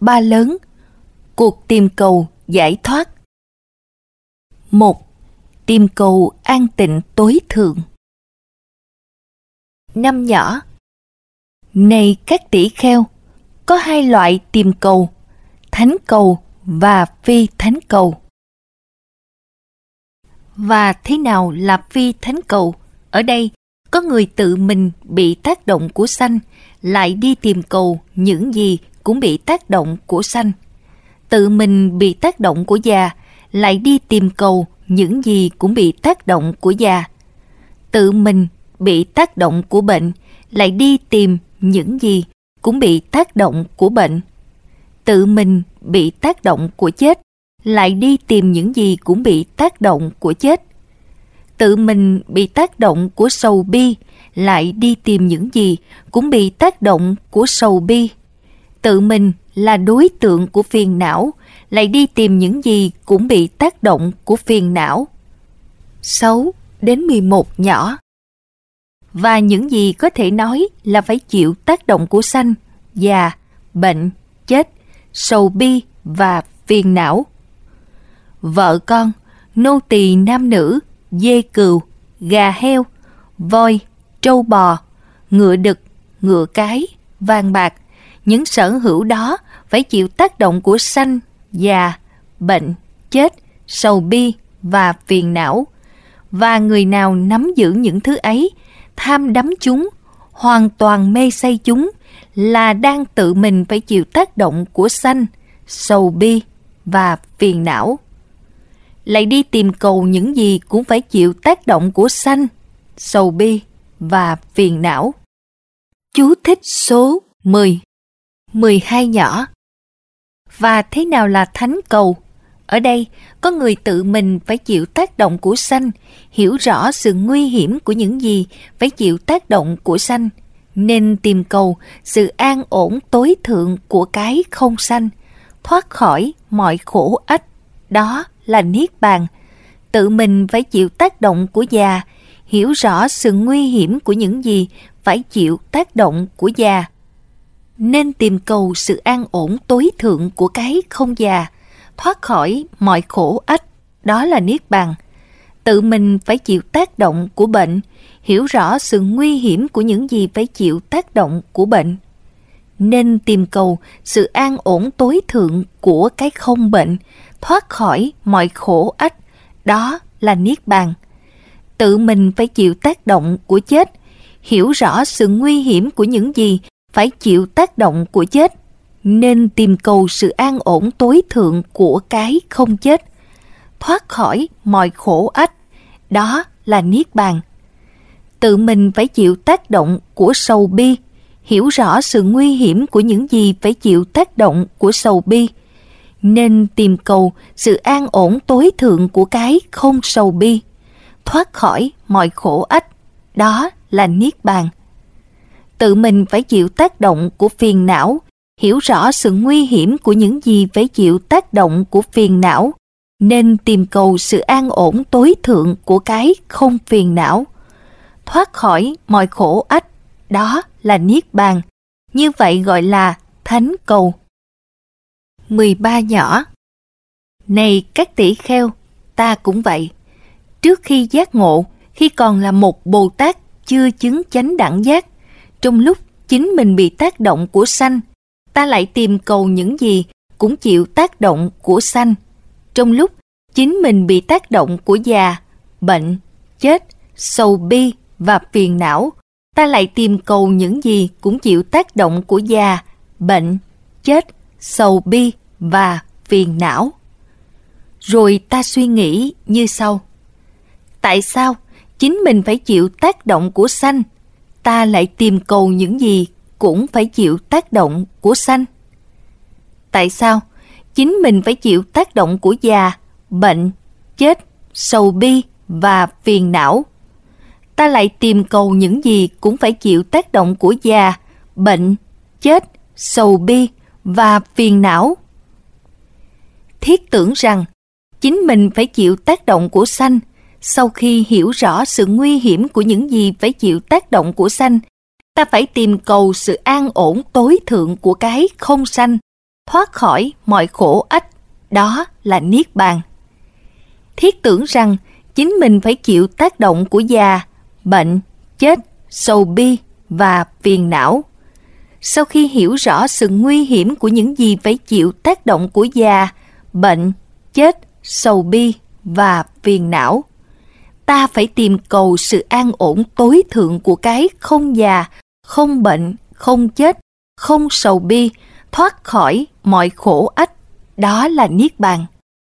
ba lớn. Cuộc tìm cầu giải thoát. 1. Tìm cầu an tịnh tối thượng. 5 nhỏ. Này các tỷ kheo, có hai loại tìm cầu, thánh cầu và phi thánh cầu. Và thế nào là phi thánh cầu? Ở đây, có người tự mình bị tác động của sanh, lại đi tìm cầu những gì cũng bị tác động của sanh. Tự mình bị tác động của già, lại đi tìm cầu những gì cũng bị tác động của già. Tự mình bị tác động của bệnh, lại đi tìm những gì cũng bị tác động của bệnh. Tự mình bị tác động của chết, lại đi tìm những gì cũng bị tác động của chết. Tự mình bị tác động của sầu bi, lại đi tìm những gì cũng bị tác động của sầu bi. Tự mình là đối tượng của phiền não, lại đi tìm những gì cũng bị tác động của phiền não. 6 đến 11 nhỏ. Và những gì có thể nói là phải chịu tác động của sanh, già, bệnh, chết, sầu bi và phiền não. Vợ con, nô tỳ nam nữ, dê cừu, gà heo, voi, trâu bò, ngựa đực, ngựa cái, vàng bạc, những sở hữu đó phải chịu tác động của sanh, già, bệnh, chết, sầu bi và phiền não. Và người nào nắm giữ những thứ ấy, tham đắm chúng, hoàn toàn mê say chúng, là đang tự mình phải chịu tác động của sanh, sầu bi và phiền não. Lại đi tìm cầu những gì cũng phải chịu tác động của sanh, sầu bi và phiền não. Chú thích số 10. 12 nhỏ. Và thế nào là thánh cầu? Ở đây, có người tự mình phải chịu tác động của sanh, hiểu rõ sự nguy hiểm của những gì phải chịu tác động của sanh, nên tìm cầu sự an ổn tối thượng của cái không sanh, thoát khỏi mọi khổ ách, đó là Niết Bàn. Tự mình phải chịu tác động của già, hiểu rõ sự nguy hiểm của những gì phải chịu tác động của già, nên tìm cầu sự an ổn tối thượng của cái không già, thoát khỏi mọi khổ ách, đó là Niết Bàn. Tự mình phải chịu tác động của bệnh, hiểu rõ sự nguy hiểm của những gì phải chịu tác động của bệnh, nên tìm cầu sự an ổn tối thượng của cái không bệnh, thoát khỏi mọi khổ ách, đó là Niết Bàn. Tự mình phải chịu tác động của chết, hiểu rõ sự nguy hiểm của những gì phải chịu tác động của chết, nên tìm cầu sự an ổn tối thượng của cái không chết, thoát khỏi mọi khổ ách, đó là Niết Bàn. Tự mình phải chịu tác động của sầu bi, hiểu rõ sự nguy hiểm của những gì phải chịu tác động của sầu bi, nên tìm cầu sự an ổn tối thượng của cái không sầu bi, thoát khỏi mọi khổ ách, đó là Niết Bàn. Tự mình phải chịu tác động của phiền não, hiểu rõ sự nguy hiểm của những gì phải chịu tác động của phiền não, nên tìm cầu sự an ổn tối thượng của cái không phiền não, thoát khỏi mọi khổ ách, đó là Niết Bàn. Như vậy gọi là thánh cầu. 13 nhỏ. Này các tỷ kheo, ta cũng vậy. Trước khi giác ngộ, khi còn là một Bồ Tát chưa chứng chánh đẳng giác, trong lúc chính mình bị tác động của sanh, ta lại tìm cầu những gì cũng chịu tác động của sanh. Trong lúc chính mình bị tác động của già, bệnh, chết, sầu bi và phiền não, ta lại tìm cầu những gì cũng chịu tác động của già, bệnh, chết, sầu bi và phiền não. Rồi ta suy nghĩ như sau: tại sao chính mình phải chịu tác động của sanh, ta lại tìm cầu những gì cũng phải chịu tác động của sanh? Tại sao chính mình phải chịu tác động của già, bệnh, chết, sầu bi và phiền não, ta lại tìm cầu những gì cũng phải chịu tác động của già, bệnh, chết, sầu bi và phiền não? Thiết tưởng rằng chính mình phải chịu tác động của sanh, sau khi hiểu rõ sự nguy hiểm của những gì phải chịu tác động của sanh, ta phải tìm cầu sự an ổn tối thượng của cái không sanh, thoát khỏi mọi khổ ách, đó là Niết Bàn. Thiết tưởng rằng chính mình phải chịu tác động của già, bệnh, chết, sầu bi và phiền não. Sau khi hiểu rõ sự nguy hiểm của những gì phải chịu tác động của già, bệnh, chết, sầu bi và phiền não, ta phải tìm cầu sự an ổn tối thượng của cái không già, không bệnh, không chết, không sầu bi, thoát khỏi mọi khổ ách, đó là Niết Bàn.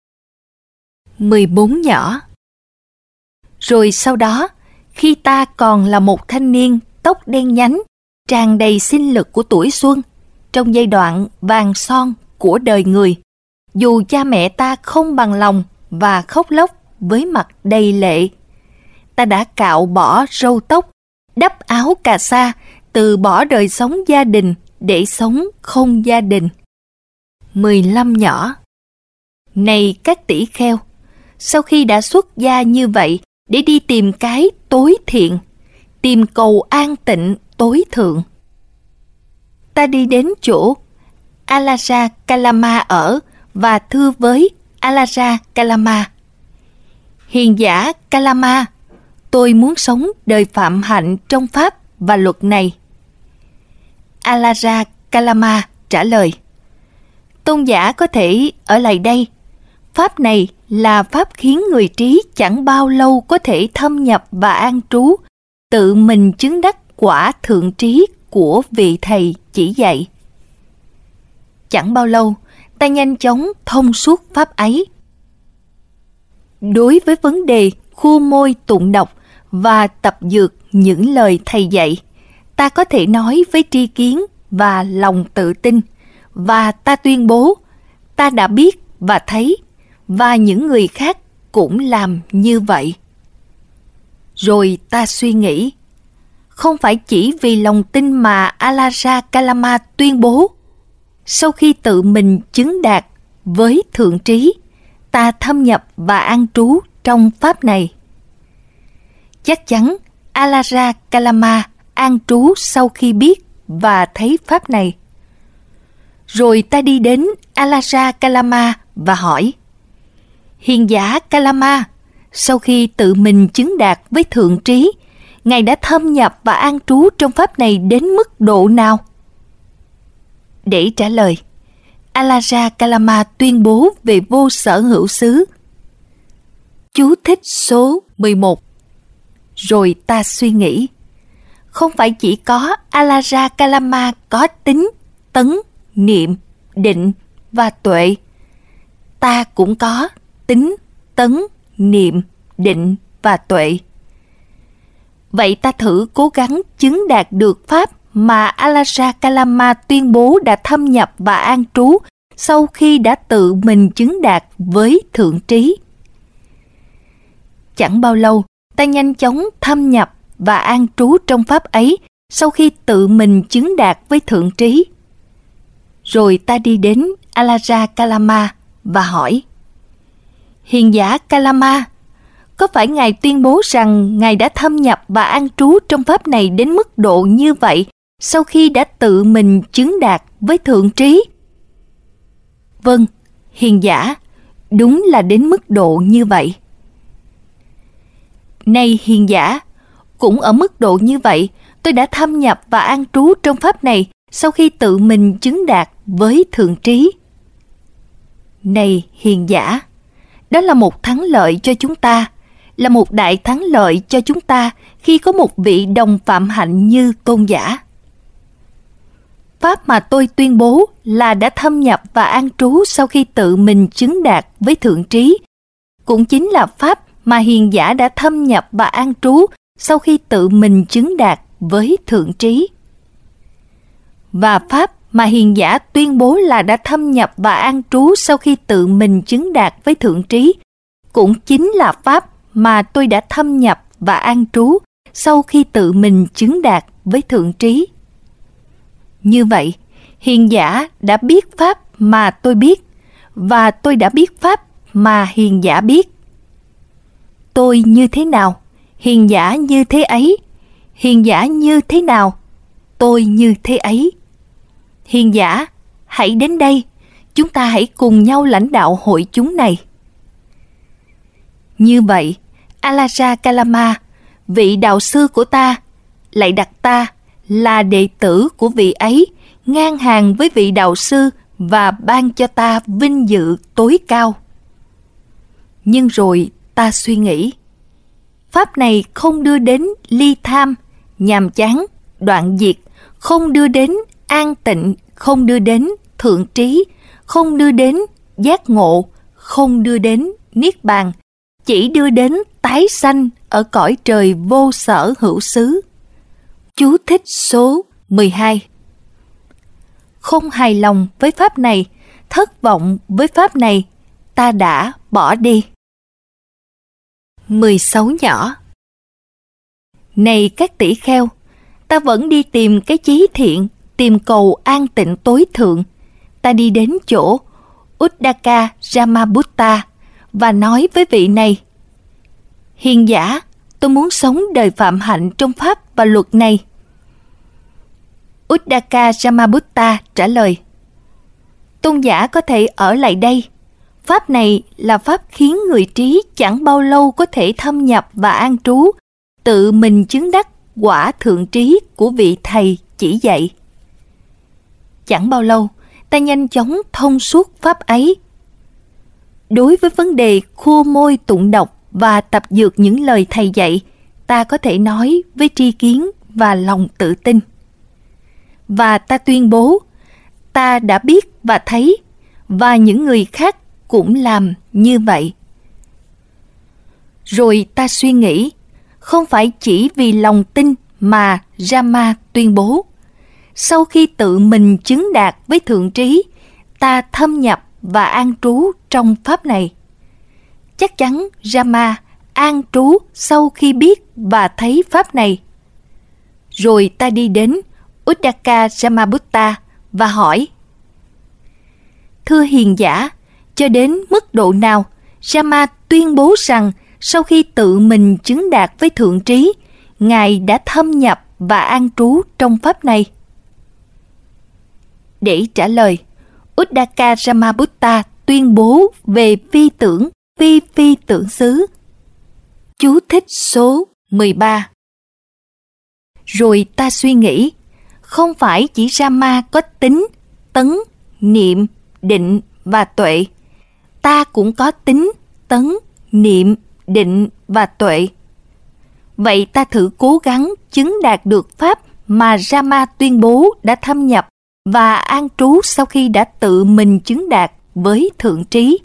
14 nhỏ. Rồi sau đó, khi ta còn là một thanh niên tóc đen nhánh, tràn đầy sinh lực của tuổi xuân, trong giai đoạn vàng son của đời người, dù cha mẹ ta không bằng lòng và khóc lóc với mặt đầy lệ, ta đã cạo bỏ râu tóc, đắp áo cà sa, từ bỏ đời sống gia đình để sống không gia đình. 15 nhỏ. Này các tỷ kheo, sau khi đã xuất gia như vậy để đi tìm cái tối thiện, tìm cầu an tịnh tối thượng, ta đi đến chỗ Alara Kalama ở và thưa với Alara Kalama: Hiền giả Kalama, tôi muốn sống đời phạm hạnh trong pháp và luật này. Alara Kalama trả lời: Tôn giả có thể ở lại đây. Pháp này là pháp khiến người trí chẳng bao lâu có thể thâm nhập và an trú, tự mình chứng đắc quả thượng trí của vị thầy chỉ dạy. Chẳng bao lâu, ta nhanh chóng thông suốt pháp ấy. Đối với vấn đề khua môi tụng đọc và tập dược những lời thầy dạy, ta có thể nói với tri kiến và lòng tự tin, và ta tuyên bố ta đã biết và thấy, và những người khác cũng làm như vậy. Rồi ta suy nghĩ, không phải chỉ vì lòng tin mà Alara Kalama tuyên bố, sau khi tự mình chứng đạt với thượng trí, ta thâm nhập và an trú trong pháp này. Chắc chắn Alara Kalama an trú sau khi biết và thấy pháp này. Rồi ta đi đến Alara Kalama và hỏi: Hiền giả Kalama, sau khi tự mình chứng đạt với thượng trí, Ngài đã thâm nhập và an trú trong pháp này đến mức độ nào? Để trả lời, Alara Kalama tuyên bố về vô sở hữu xứ. Chú thích số 11. Rồi ta suy nghĩ, không phải chỉ có Alara Kalama có tính, tấn, niệm, định và tuệ. Ta cũng có tính, tấn, niệm, định và tuệ. Vậy ta thử cố gắng chứng đạt được pháp mà Alara Kalama tuyên bố đã thâm nhập và an trú sau khi đã tự mình chứng đạt với thượng trí. Chẳng bao lâu, ta nhanh chóng thâm nhập và an trú trong pháp ấy sau khi tự mình chứng đạt với thượng trí. Rồi ta đi đến Alara Kalama và hỏi: Hiền giả Kalama, có phải Ngài tuyên bố rằng Ngài đã thâm nhập và an trú trong pháp này đến mức độ như vậy sau khi đã tự mình chứng đạt với thượng trí? Vâng, hiền giả, đúng là đến mức độ như vậy. Này hiền giả, cũng ở mức độ như vậy, tôi đã thâm nhập và an trú trong pháp này sau khi tự mình chứng đạt với thượng trí. Này hiền giả, đó là một thắng lợi cho chúng ta, là một đại thắng lợi cho chúng ta khi có một vị đồng phạm hạnh như tôn giả. Pháp mà tôi tuyên bố là đã thâm nhập và an trú sau khi tự mình chứng đạt với thượng trí, cũng chính là pháp mà hiền giả đã thâm nhập và an trú sau khi tự mình chứng đạt với thượng trí. Và pháp mà hiền giả tuyên bố là đã thâm nhập và an trú sau khi tự mình chứng đạt với thượng trí, cũng chính là pháp mà tôi đã thâm nhập và an trú sau khi tự mình chứng đạt với thượng trí. Như vậy, hiền giả đã biết pháp mà tôi biết, và tôi đã biết pháp mà hiền giả biết. Tôi như thế nào, hiền giả như thế ấy. Hiền giả như thế nào, tôi như thế ấy. Hiền giả, hãy đến đây, chúng ta hãy cùng nhau lãnh đạo hội chúng này. Như vậy, Alaja Kalama, vị đạo sư của ta, lại đặt ta là đệ tử của vị ấy ngang hàng với vị đạo sư và ban cho ta vinh dự tối cao. Nhưng rồi ta suy nghĩ, pháp này không đưa đến ly tham, nhàm chán, đoạn diệt, không đưa đến an tịnh, không đưa đến thượng trí, không đưa đến giác ngộ, không đưa đến niết bàn, chỉ đưa đến tái sanh ở cõi trời vô sở hữu xứ. Chú thích số 12. Không hài lòng với pháp này, thất vọng với pháp này, ta đã bỏ đi. 16 nhỏ. Này các tỷ kheo, ta vẫn đi tìm cái chí thiện, tìm cầu an tịnh tối thượng. Ta đi đến chỗ Uddaka Ramabutta và nói với vị này: Hiền giả, tôi muốn sống đời phạm hạnh trong pháp và luật này. Uddaka Ramabutta trả lời: Tôn giả có thể ở lại đây. Pháp này là pháp khiến người trí chẳng bao lâu có thể thâm nhập và an trú, tự mình chứng đắc quả thượng trí của vị thầy chỉ dạy. Chẳng bao lâu, ta nhanh chóng thông suốt pháp ấy. Đối với vấn đề khua môi tụng đọc và tập dược những lời thầy dạy, ta có thể nói với tri kiến và lòng tự tin. Và ta tuyên bố, ta đã biết và thấy, và những người khác cũng làm như vậy. Rồi ta suy nghĩ, không phải chỉ vì lòng tin mà Rama tuyên bố. Sau khi tự mình chứng đạt với thượng trí, ta thâm nhập và an trú trong pháp này. Chắc chắn Rama an trú sau khi biết và thấy pháp này. Rồi ta đi đến Uddaka Ramabutta và hỏi: Thưa hiền giả, cho đến mức độ nào Rama tuyên bố rằng sau khi tự mình chứng đạt với thượng trí, Ngài đã thâm nhập và an trú trong pháp này? Để trả lời, Uddaka Ramabutta tuyên bố về phi tưởng, phi tưởng xứ. Chú thích số 13. Rồi ta suy nghĩ, không phải chỉ Rama có tính, tấn, niệm, định và tuệ. Ta cũng có tính, tấn, niệm, định và tuệ. Vậy ta thử cố gắng chứng đạt được pháp mà Rama tuyên bố đã thâm nhập và an trú sau khi đã tự mình chứng đạt với thượng trí.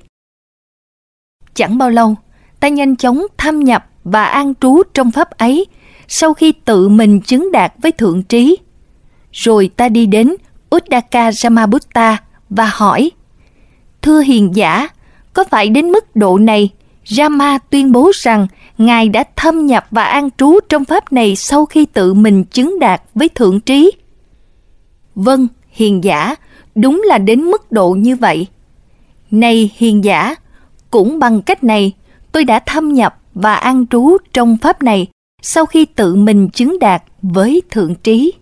Chẳng bao lâu, ta nhanh chóng thâm nhập và an trú trong pháp ấy sau khi tự mình chứng đạt với thượng trí. Rồi ta đi đến Uddaka Ramabutta và hỏi: Thưa hiền giả, có phải đến mức độ này Rama tuyên bố rằng Ngài đã thâm nhập và an trú trong pháp này sau khi tự mình chứng đạt với thượng trí? Vâng, hiền giả, đúng là đến mức độ như vậy. Này hiền giả, cũng bằng cách này, tôi đã thâm nhập và an trú trong pháp này sau khi tự mình chứng đạt với thượng trí.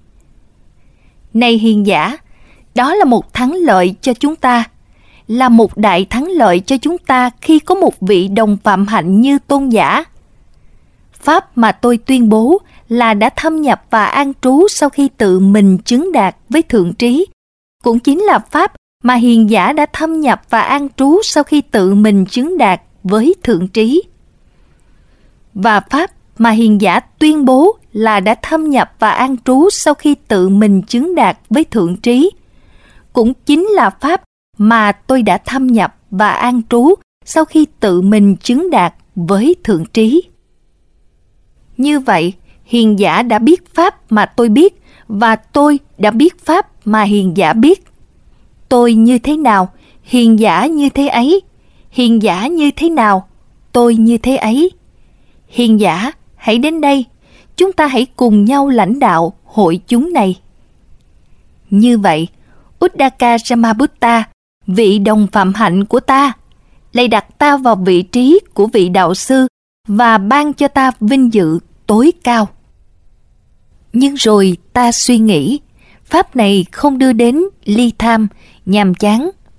Này hiền giả, đó là một thắng lợi cho chúng ta, là một đại thắng lợi cho chúng ta khi có một vị đồng phạm hạnh như tôn giả. Pháp mà tôi tuyên bố là đã thâm nhập và an trú sau khi tự mình chứng đạt với thượng trí, cũng chính là pháp mà hiền giả đã thâm nhập và an trú sau khi tự mình chứng đạt với thượng trí. Và pháp mà hiền giả tuyên bố là đã thâm nhập và an trú sau khi tự mình chứng đạt với thượng trí, cũng chính là pháp mà tôi đã thâm nhập và an trú sau khi tự mình chứng đạt với thượng trí. Như vậy, hiền giả đã biết pháp mà tôi biết, và tôi đã biết pháp mà hiền giả biết. Tôi như thế nào, hiền giả như thế ấy. Hiền giả như thế nào, tôi như thế ấy. Hiền giả, hãy đến đây, chúng ta hãy cùng nhau lãnh đạo hội chúng này. Như vậy, Uddaka Ramabutta, vị đồng phạm hạnh của ta, lại đặt ta vào vị trí của vị đạo sư và ban cho ta vinh dự tối cao. Nhưng rồi ta suy nghĩ, pháp này không đưa đến ly tham, nhàm chán,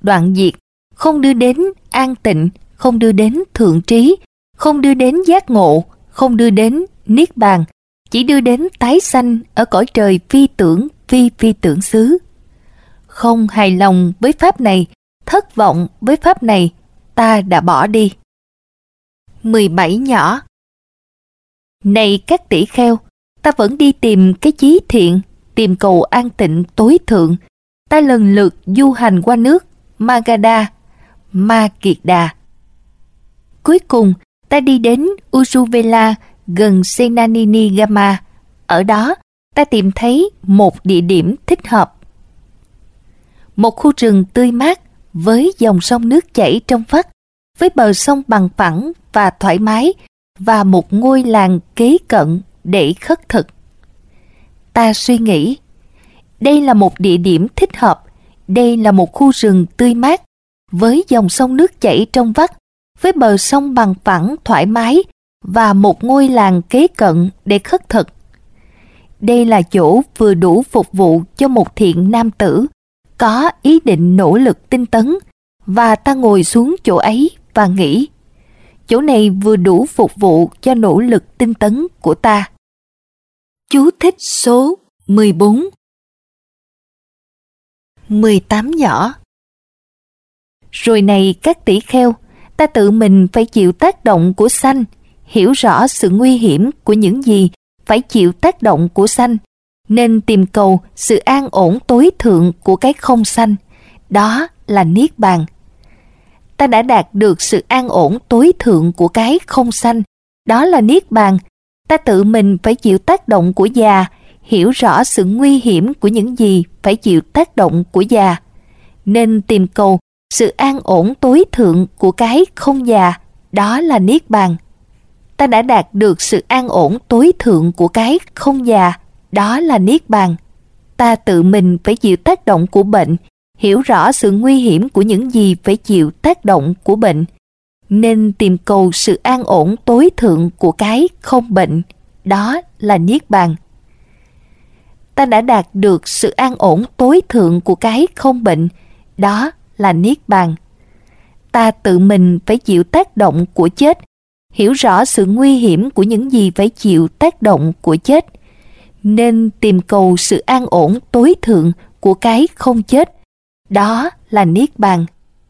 đoạn diệt, không đưa đến an tịnh, không đưa đến thượng trí, không đưa đến giác ngộ, không đưa đến niết bàn, chỉ đưa đến tái sanh ở cõi trời phi tưởng phi tưởng xứ. Không hài lòng với pháp này, thất vọng với pháp này, ta đã bỏ đi. 17 nhỏ. Này các tỷ kheo, ta vẫn đi tìm cái chí thiện, tìm cầu an tịnh tối thượng. Ta lần lượt du hành qua nước Magadha, Ma Kiệt Đà. Cuối cùng, ta đi đến Ujjuvela gần Senanini-gama. Ở đó, ta tìm thấy một địa điểm thích hợp. Một khu rừng tươi mát với dòng sông nước chảy trong vắt, với bờ sông bằng phẳng và thoải mái, và một ngôi làng kế cận để khất thực. Ta suy nghĩ, đây là một địa điểm thích hợp, đây là một khu rừng tươi mát, với dòng sông nước chảy trong vắt, với bờ sông bằng phẳng thoải mái, và một ngôi làng kế cận để khất thực. Đây là chỗ vừa đủ phục vụ cho một thiện nam tử, có ý định nỗ lực tinh tấn, và ta ngồi xuống chỗ ấy và nghĩ, chỗ này vừa đủ phục vụ cho nỗ lực tinh tấn của ta. Chú thích số 14. 18 nhỏ. Rồi này các tỷ kheo, ta tự mình phải chịu tác động của sanh, hiểu rõ sự nguy hiểm của những gì phải chịu tác động của sanh, nên tìm cầu sự an ổn tối thượng của cái không sanh, đó là niết bàn. Ta đã đạt được sự an ổn tối thượng của cái không sanh, đó là niết bàn. Ta tự mình phải chịu tác động của già, hiểu rõ sự nguy hiểm của những gì phải chịu tác động của già, nên tìm cầu sự an ổn tối thượng của cái không già, đó là niết bàn. Ta đã đạt được sự an ổn tối thượng của cái không già, đó là niết bàn. Ta tự mình phải chịu tác động của bệnh, hiểu rõ sự nguy hiểm của những gì phải chịu tác động của bệnh, nên tìm cầu sự an ổn tối thượng của cái không bệnh, đó là niết bàn. Ta đã đạt được sự an ổn tối thượng của cái không bệnh, đó là niết bàn. Ta tự mình phải chịu tác động của chết, hiểu rõ sự nguy hiểm của những gì phải chịu tác động của chết, nên tìm cầu sự an ổn tối thượng của cái không chết, đó là niết bàn.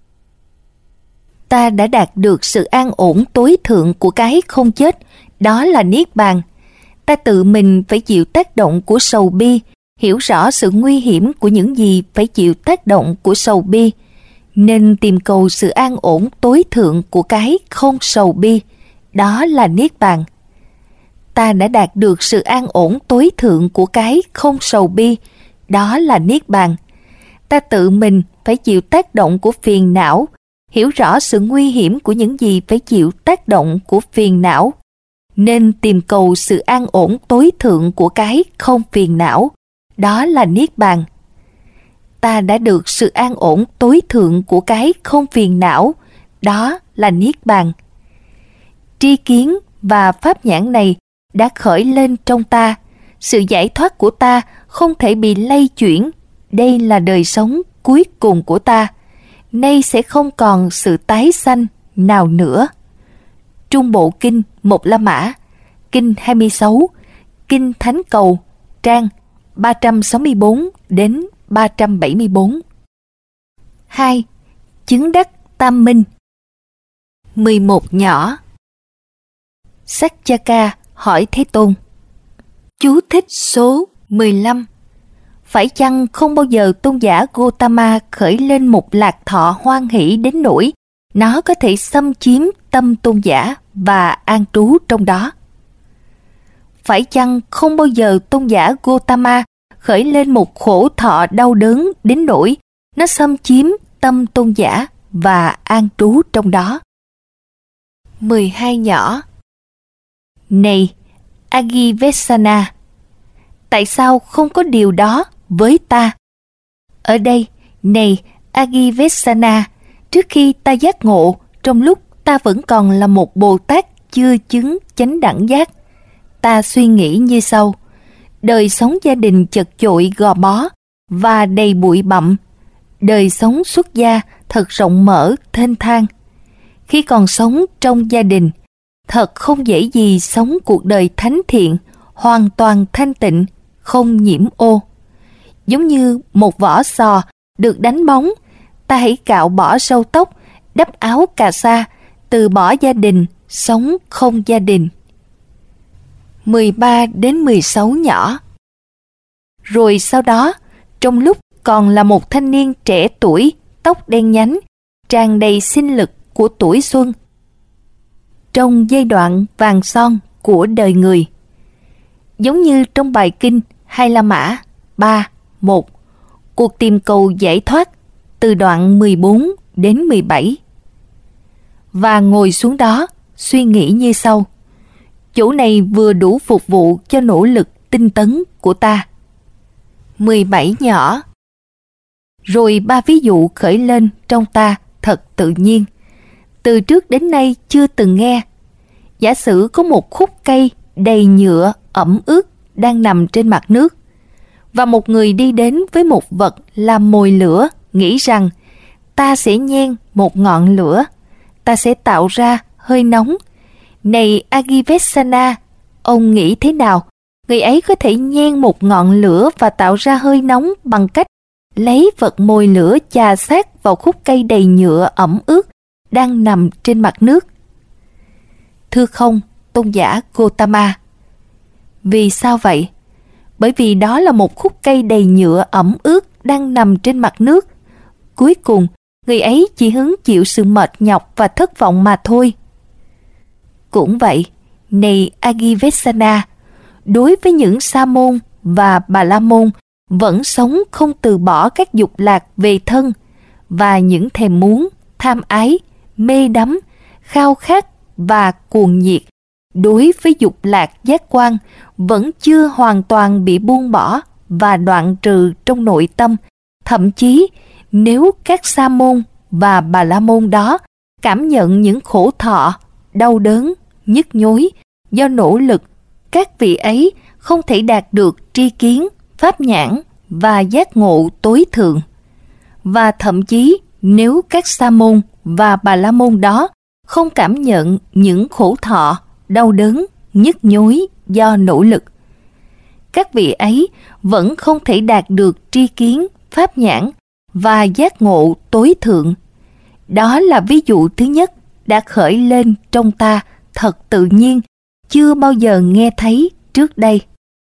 Ta đã đạt được sự an ổn tối thượng của cái không chết, đó là niết bàn. Ta tự mình phải chịu tác động của sầu bi, hiểu rõ sự nguy hiểm của những gì phải chịu tác động của sầu bi, nên tìm cầu sự an ổn tối thượng của cái không sầu bi, đó là niết bàn. Ta đã đạt được sự an ổn tối thượng của cái không sầu bi, đó là niết bàn. Ta tự mình phải chịu tác động của phiền não, hiểu rõ sự nguy hiểm của những gì phải chịu tác động của phiền não, nên tìm cầu sự an ổn tối thượng của cái không phiền não, đó là niết bàn. Ta đã được sự an ổn tối thượng của cái không phiền não, đó là niết bàn. Tri kiến và pháp nhãn này đã khởi lên trong ta, sự giải thoát của ta không thể bị lay chuyển. Đây là đời sống cuối cùng của ta, nay sẽ không còn sự tái sanh nào nữa. Trung Bộ Kinh Một La Mã, Kinh 26, Kinh Thánh Cầu, trang 364 đến 374. 2. Chứng đắc tam minh. 11 nhỏ. Saccaka hỏi Thế Tôn. Chú thích số 15. Phải chăng không bao giờ tôn giả Gotama khởi lên một lạc thọ hoan hỷ đến nỗi nó có thể xâm chiếm tâm tôn giả và an trú trong đó? Phải chăng không bao giờ tôn giả Gotama khởi lên một khổ thọ đau đớn đến nỗi nó xâm chiếm tâm tôn giả và an trú trong đó? 12 nhỏ. Này Agivesana, tại sao không có điều đó với ta? Ở đây, này Agivesana, trước khi ta giác ngộ, trong lúc ta vẫn còn là một Bồ Tát chưa chứng chánh đẳng giác, ta suy nghĩ như sau: đời sống gia đình chật chội gò bó và đầy bụi bặm, đời sống xuất gia thật rộng mở, thênh thang. Khi còn sống trong gia đình, thật không dễ gì sống cuộc đời thánh thiện, hoàn toàn thanh tịnh, không nhiễm ô. Giống như một vỏ sò được đánh bóng, ta hãy cạo bỏ râu tóc, đắp áo cà sa, từ bỏ gia đình, sống không gia đình. 13 đến 16 nhỏ. Rồi sau đó, trong lúc còn là một thanh niên trẻ tuổi, tóc đen nhánh, tràn đầy sinh lực của tuổi xuân, trong giai đoạn vàng son của đời người, giống như trong bài kinh Hai La Mã 3:1, cuộc tìm cầu giải thoát, từ đoạn 14 đến 17. Và ngồi xuống đó, suy nghĩ như sau: chỗ này vừa đủ phục vụ cho nỗ lực tinh tấn của ta. 17 nhỏ. Rồi 3 ví dụ khởi lên trong ta thật tự nhiên, từ trước đến nay chưa từng nghe. Giả sử có một khúc cây đầy nhựa ẩm ướt đang nằm trên mặt nước, và một người đi đến với một vật làm mồi lửa, nghĩ rằng ta sẽ nhen một ngọn lửa, ta sẽ tạo ra hơi nóng. Này Agivesana, ông nghĩ thế nào? Người ấy có thể nhen một ngọn lửa và tạo ra hơi nóng bằng cách lấy vật mồi lửa chà sát vào khúc cây đầy nhựa ẩm ướt đang nằm trên mặt nước. Thưa không, tôn giả Gotama. Vì sao vậy? Bởi vì đó là một khúc cây đầy nhựa ẩm ướt đang nằm trên mặt nước. Cuối cùng, người ấy chỉ hứng chịu sự mệt nhọc và thất vọng mà thôi. Cũng vậy, này Agivesana, đối với những Sa môn và Bà La môn vẫn sống không từ bỏ các dục lạc về thân và những thèm muốn, tham ái, mê đắm, khao khát và cuồng nhiệt, đối với dục lạc giác quan vẫn chưa hoàn toàn bị buông bỏ và đoạn trừ trong nội tâm. Thậm chí, nếu các Sa môn và Bà La môn đó cảm nhận những khổ thọ, đau đớn, nhức nhối do nỗ lực, các vị ấy không thể đạt được tri kiến, pháp nhãn và giác ngộ tối thượng. Và thậm chí, nếu các Sa môn và Bà La môn đó không cảm nhận những khổ thọ, đau đớn, nhức nhối do nỗ lực, các vị ấy vẫn không thể đạt được tri kiến, pháp nhãn và giác ngộ tối thượng. Đó là ví dụ thứ nhất đã khởi lên trong ta thật tự nhiên, chưa bao giờ nghe thấy trước đây.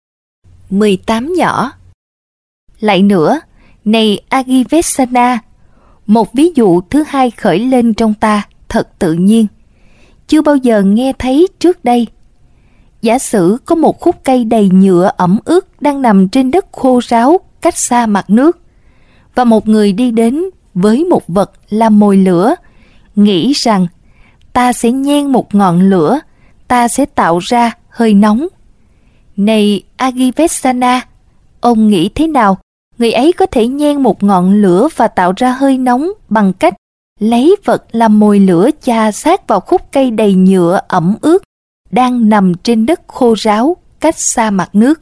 18 nhỏ. Lại nữa, này Agivesana, một ví dụ thứ hai khởi lên trong ta thật tự nhiên, chưa bao giờ nghe thấy trước đây. Giả sử có một khúc cây đầy nhựa ẩm ướt đang nằm trên đất khô ráo cách xa mặt nước, và một người đi đến với một vật làm mồi lửa, nghĩ rằng ta sẽ nhen một ngọn lửa, ta sẽ tạo ra hơi nóng. Này Agivesana, ông nghĩ thế nào? Người ấy có thể nhen một ngọn lửa và tạo ra hơi nóng bằng cách lấy vật làm mồi lửa chà sát vào khúc cây đầy nhựa ẩm ướt đang nằm trên đất khô ráo cách xa mặt nước.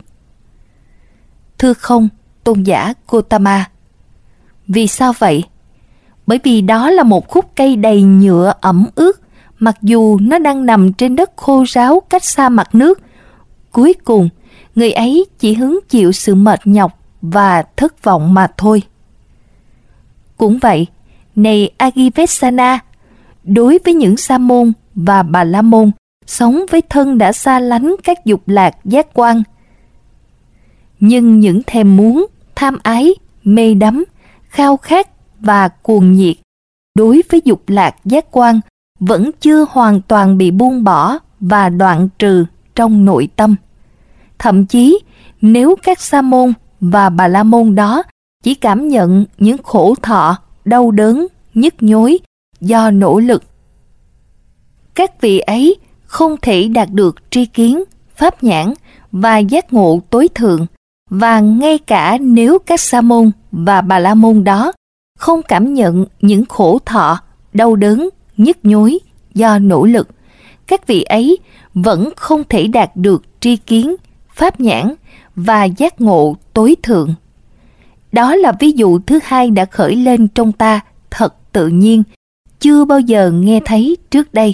Thưa không, tôn giả Gotama. Vì sao vậy? Bởi vì đó là một khúc cây đầy nhựa ẩm ướt, mặc dù nó đang nằm trên đất khô ráo cách xa mặt nước. Cuối cùng, người ấy chỉ hứng chịu sự mệt nhọc và thất vọng mà thôi. Cũng vậy, này Agivesana, đối với những Sa môn và Bà La môn sống với thân đã xa lánh các dục lạc giác quan, nhưng những thèm muốn, tham ái, mê đắm, khao khát và cuồng nhiệt đối với dục lạc giác quan vẫn chưa hoàn toàn bị buông bỏ và đoạn trừ trong nội tâm. Thậm chí, nếu các Sa môn và Bà La môn đó chỉ cảm nhận những khổ thọ, đau đớn, nhức nhối do nỗ lực, các vị ấy không thể đạt được tri kiến, pháp nhãn và giác ngộ tối thượng. Và ngay cả nếu các Sa môn và Bà La môn đó không cảm nhận những khổ thọ, đau đớn, nhức nhối do nỗ lực, các vị ấy vẫn không thể đạt được tri kiến, pháp nhãn và giác ngộ tối thượng. Đó là ví dụ thứ hai đã khởi lên trong ta thật tự nhiên, chưa bao giờ nghe thấy trước đây.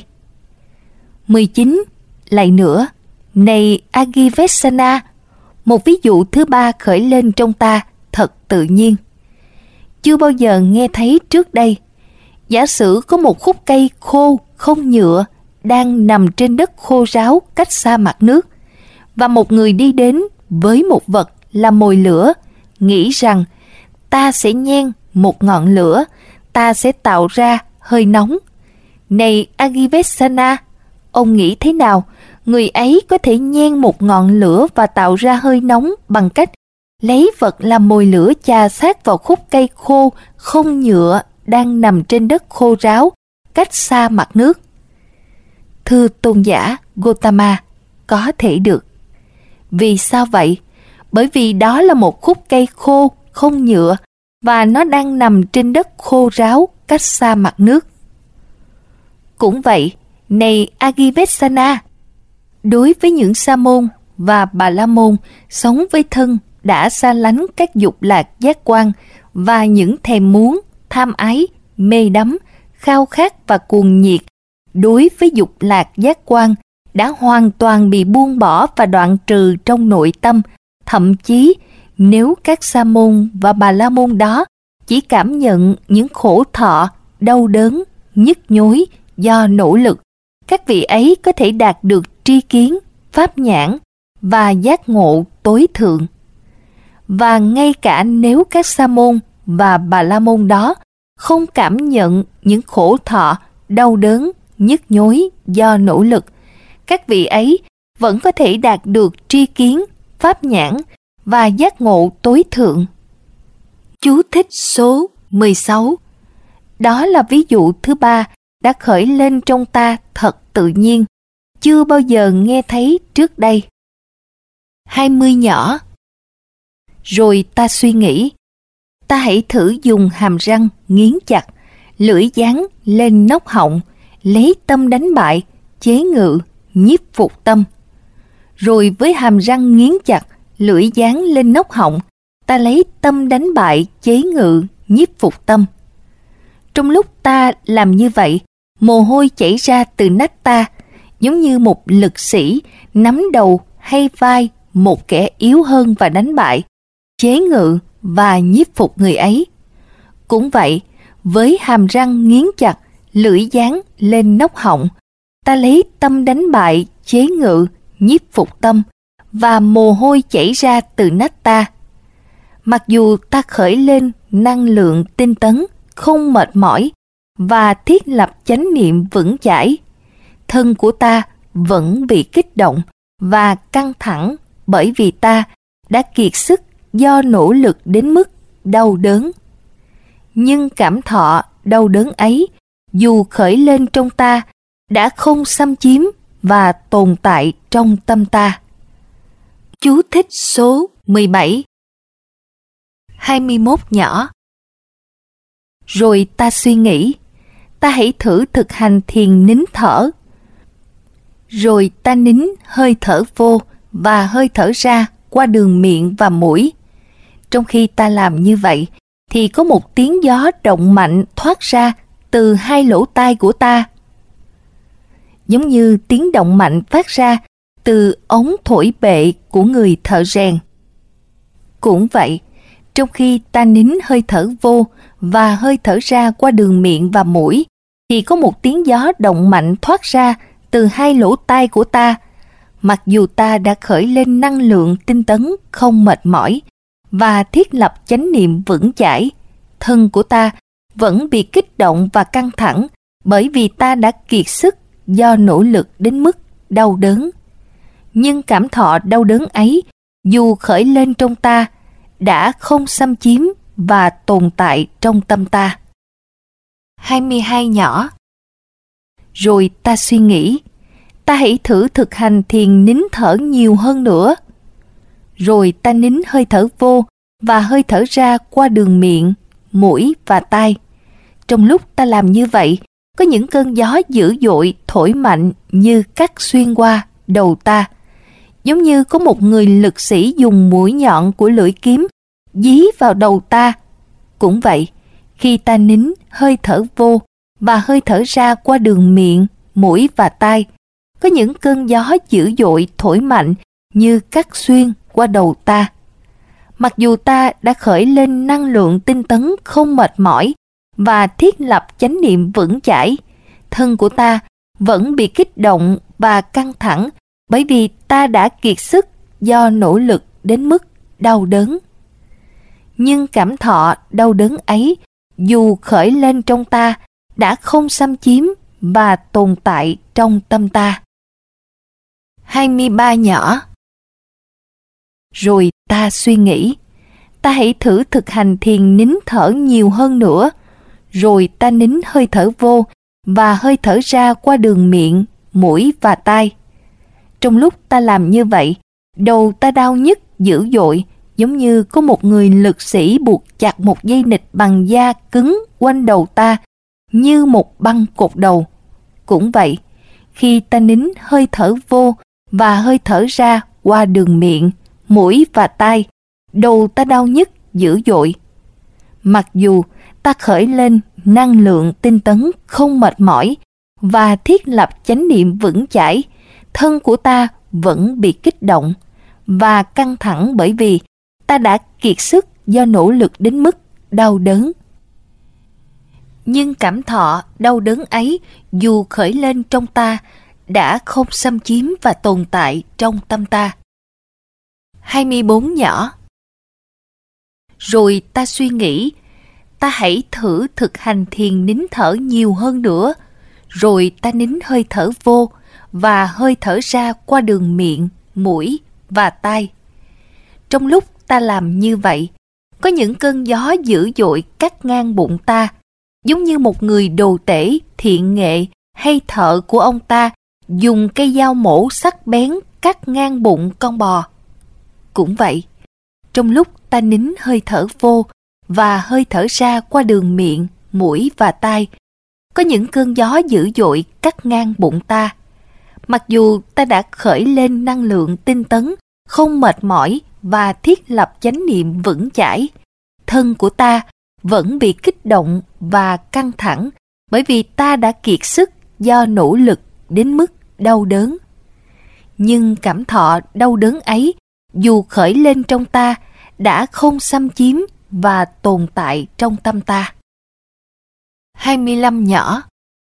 19. Lại nữa, này Agivesana, một ví dụ thứ ba khởi lên trong ta thật tự nhiên, chưa bao giờ nghe thấy trước đây. Giả sử có một khúc cây khô không nhựa đang nằm trên đất khô ráo cách xa mặt nước, và một người đi đến với một vật là mồi lửa, nghĩ rằng ta sẽ nhen một ngọn lửa, ta sẽ tạo ra hơi nóng. Này Agivesana, ông nghĩ thế nào? Người ấy có thể nhen một ngọn lửa và tạo ra hơi nóng bằng cách lấy vật làm mồi lửa chà sát vào khúc cây khô không nhựa đang nằm trên đất khô ráo cách xa mặt nước. Thưa tôn giả Gotama, có thể được. Vì sao vậy? Bởi vì đó là một khúc cây khô không nhựa và nó đang nằm trên đất khô ráo cách xa mặt nước. Cũng vậy, này Agivesana, đối với những sa môn và bà la môn sống với thân đã xa lánh các dục lạc giác quan và những thèm muốn, tham ái, mê đắm, khao khát và cuồng nhiệt, đối với dục lạc giác quan đã hoàn toàn bị buông bỏ và đoạn trừ trong nội tâm. Thậm chí nếu các sa môn và bà la môn đó chỉ cảm nhận những khổ thọ, đau đớn, nhức nhối do nỗ lực, các vị ấy có thể đạt được tri kiến, pháp nhãn và giác ngộ tối thượng. Và ngay cả nếu các sa môn và bà la môn đó không cảm nhận những khổ thọ, đau đớn, nhức nhối do nỗ lực, các vị ấy vẫn có thể đạt được tri kiến, pháp nhãn và giác ngộ tối thượng. Chú thích số 16. Đó là ví dụ thứ ba đã khởi lên trong ta thật tự nhiên, chưa bao giờ nghe thấy trước đây. 20 nhỏ. Rồi ta suy nghĩ, ta hãy thử dùng hàm răng nghiến chặt, lưỡi dán lên nóc họng, lấy tâm đánh bại, chế ngự, nhiếp phục tâm. Rồi với hàm răng nghiến chặt, lưỡi dán lên nóc họng, ta lấy tâm đánh bại, chế ngự, nhiếp phục tâm. Trong lúc ta làm như vậy, mồ hôi chảy ra từ nách ta, giống như một lực sĩ nắm đầu hay vai một kẻ yếu hơn và đánh bại, chế ngự và nhiếp phục người ấy. Cũng vậy, với hàm răng nghiến chặt, lưỡi dán lên nóc họng, ta lấy tâm đánh bại, chế ngự, nhiếp phục tâm, và mồ hôi chảy ra từ nách ta. Mặc dù ta khởi lên năng lượng tinh tấn, không mệt mỏi, và thiết lập chánh niệm vững chãi, thân của ta vẫn bị kích động và căng thẳng bởi vì ta đã kiệt sức do nỗ lực đến mức đau đớn. Nhưng cảm thọ đau đớn ấy, dù khởi lên trong ta, đã không xâm chiếm và tồn tại trong tâm ta. Chú thích số 17. 21 nhỏ. Rồi ta suy nghĩ, ta hãy thử thực hành thiền nín thở. Rồi ta nín hơi thở vô và hơi thở ra qua đường miệng và mũi. Trong khi ta làm như vậy, thì có một tiếng gió động mạnh thoát ra từ hai lỗ tai của ta, giống như tiếng động mạnh phát ra từ ống thổi bệ của người thợ rèn. Cũng vậy, trong khi ta nín hơi thở vô và hơi thở ra qua đường miệng và mũi, thì có một tiếng gió động mạnh thoát ra từ hai lỗ tai của ta. Mặc dù ta đã khởi lên năng lượng tinh tấn không mệt mỏi và thiết lập chánh niệm vững chãi, thân của ta vẫn bị kích động và căng thẳng bởi vì ta đã kiệt sức do nỗ lực đến mức đau đớn. Nhưng cảm thọ đau đớn ấy, dù khởi lên trong ta, đã không xâm chiếm và tồn tại trong tâm ta. 22 nhỏ. Rồi ta suy nghĩ, ta hãy thử thực hành thiền nín thở nhiều hơn nữa. Rồi ta nín hơi thở vô và hơi thở ra qua đường miệng, mũi và tai. Trong lúc ta làm như vậy, có những cơn gió dữ dội thổi mạnh như cắt xuyên qua đầu ta, giống như có một người lực sĩ dùng mũi nhọn của lưỡi kiếm dí vào đầu ta. Cũng vậy, khi ta nín hơi thở vô và hơi thở ra qua đường miệng, mũi và tai, có những cơn gió dữ dội thổi mạnh như cắt xuyên qua đầu ta. Mặc dù ta đã khởi lên năng lượng tinh tấn không mệt mỏi và thiết lập chánh niệm vững chãi, thân của ta vẫn bị kích động và căng thẳng bởi vì ta đã kiệt sức do nỗ lực đến mức đau đớn. Nhưng cảm thọ đau đớn ấy, dù khởi lên trong ta, đã không xâm chiếm và tồn tại trong tâm ta. 23 nhỏ. Rồi ta suy nghĩ, ta hãy thử thực hành thiền nín thở nhiều hơn nữa. Rồi ta nín hơi thở vô và hơi thở ra qua đường miệng, mũi và tai. Trong lúc ta làm như vậy, đầu ta đau nhức dữ dội, giống như có một người lực sĩ buộc chặt một dây nịt bằng da cứng quanh đầu ta, như một băng cột đầu. Cũng vậy, khi ta nín hơi thở vô và hơi thở ra qua đường miệng, mũi và tai, đầu ta đau nhức dữ dội. Mặc dù ta khởi lên năng lượng tinh tấn không mệt mỏi và thiết lập chánh niệm vững chãi, thân của ta vẫn bị kích động và căng thẳng bởi vì ta đã kiệt sức do nỗ lực đến mức đau đớn. Nhưng cảm thọ đau đớn ấy, dù khởi lên trong ta, đã không xâm chiếm và tồn tại trong tâm ta. 24 nhỏ. Rồi ta suy nghĩ, ta hãy thử thực hành thiền nín thở nhiều hơn nữa. Rồi ta nín hơi thở vô và hơi thở ra qua đường miệng, mũi và tai. Trong lúc ta làm như vậy, có những cơn gió dữ dội cắt ngang bụng ta, giống như một người đồ tể, thiện nghệ hay thợ của ông ta dùng cây dao mổ sắc bén cắt ngang bụng con bò. Cũng vậy, trong lúc ta nín hơi thở vô và hơi thở ra qua đường miệng, mũi và tai, có những cơn gió dữ dội cắt ngang bụng ta. Mặc dù ta đã khởi lên năng lượng tinh tấn, không mệt mỏi và thiết lập chánh niệm vững chãi, thân của ta vẫn bị kích động và căng thẳng bởi vì ta đã kiệt sức do nỗ lực đến mức đau đớn. Nhưng cảm thọ đau đớn ấy, dù khởi lên trong ta, đã không xâm chiếm và tồn tại trong tâm ta. 25 nhỏ.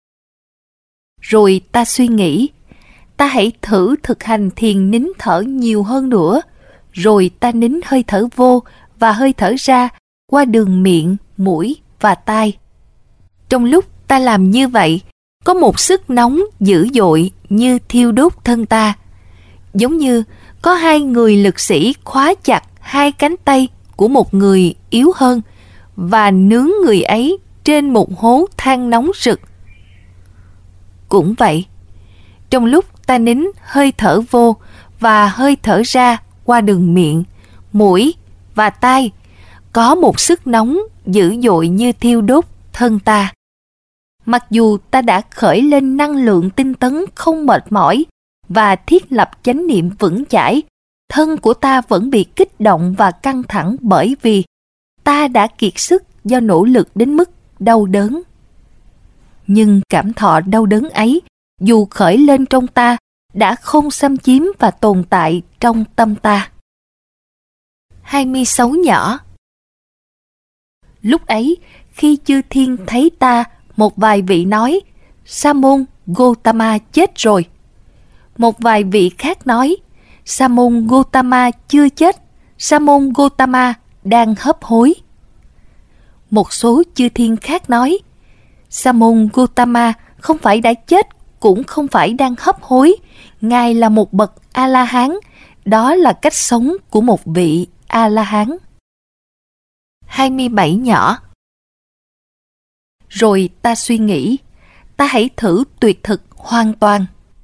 Rồi ta suy nghĩ, ta hãy thử thực hành thiền nín thở nhiều hơn nữa. Rồi ta nín hơi thở vô và hơi thở ra qua đường miệng, mũi và tai. Trong lúc ta làm như vậy, có một sức nóng dữ dội như thiêu đốt thân ta, giống như có hai người lực sĩ khóa chặt hai cánh tay của một người yếu hơn và nướng người ấy trên một hố than nóng rực. Cũng vậy, trong lúc ta nín hơi thở vô và hơi thở ra qua đường miệng, mũi và tai, có một sức nóng dữ dội như thiêu đốt thân ta. Mặc dù ta đã khởi lên năng lượng tinh tấn không mệt mỏi và thiết lập chánh niệm vững chãi, thân của ta vẫn bị kích động và căng thẳng bởi vì ta đã kiệt sức do nỗ lực đến mức đau đớn. Nhưng cảm thọ đau đớn ấy, dù khởi lên trong ta, đã không xâm chiếm và tồn tại trong tâm ta. 26 nhỏ. Lúc ấy, khi chư thiên thấy ta, một vài vị nói, Sa môn Gotama chết rồi. Một vài vị khác nói, Sa môn Gotama chưa chết, Sa môn Gotama đang hấp hối. Một số chư thiên khác nói, Sa môn Gotama không phải đã chết, cũng không phải đang hấp hối, Ngài là một bậc A-la-hán, đó là cách sống của một vị A-la-hán. 27 nhỏ. Rồi ta suy nghĩ, ta hãy thử tuyệt thực hoàn toàn.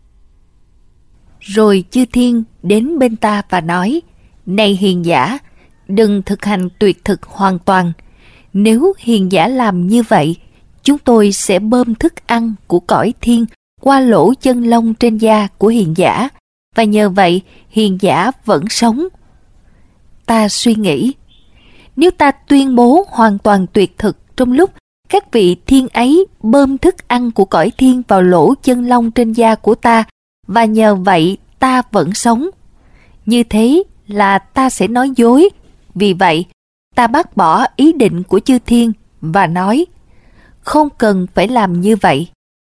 Rồi chư thiên đến bên ta và nói, này hiền giả, đừng thực hành tuyệt thực hoàn toàn. Nếu hiền giả làm như vậy, chúng tôi sẽ bơm thức ăn của cõi thiên qua lỗ chân lông trên da của hiền giả, và nhờ vậy hiền giả vẫn sống. Ta suy nghĩ, Nếu ta tuyên bố hoàn toàn tuyệt thực trong lúc các vị thiên ấy bơm thức ăn của cõi thiên vào lỗ chân lông trên da của ta, và nhờ vậy ta vẫn sống, như thế là ta sẽ nói dối. Vì vậy, ta bác bỏ ý định của chư thiên và nói, không cần phải làm như vậy.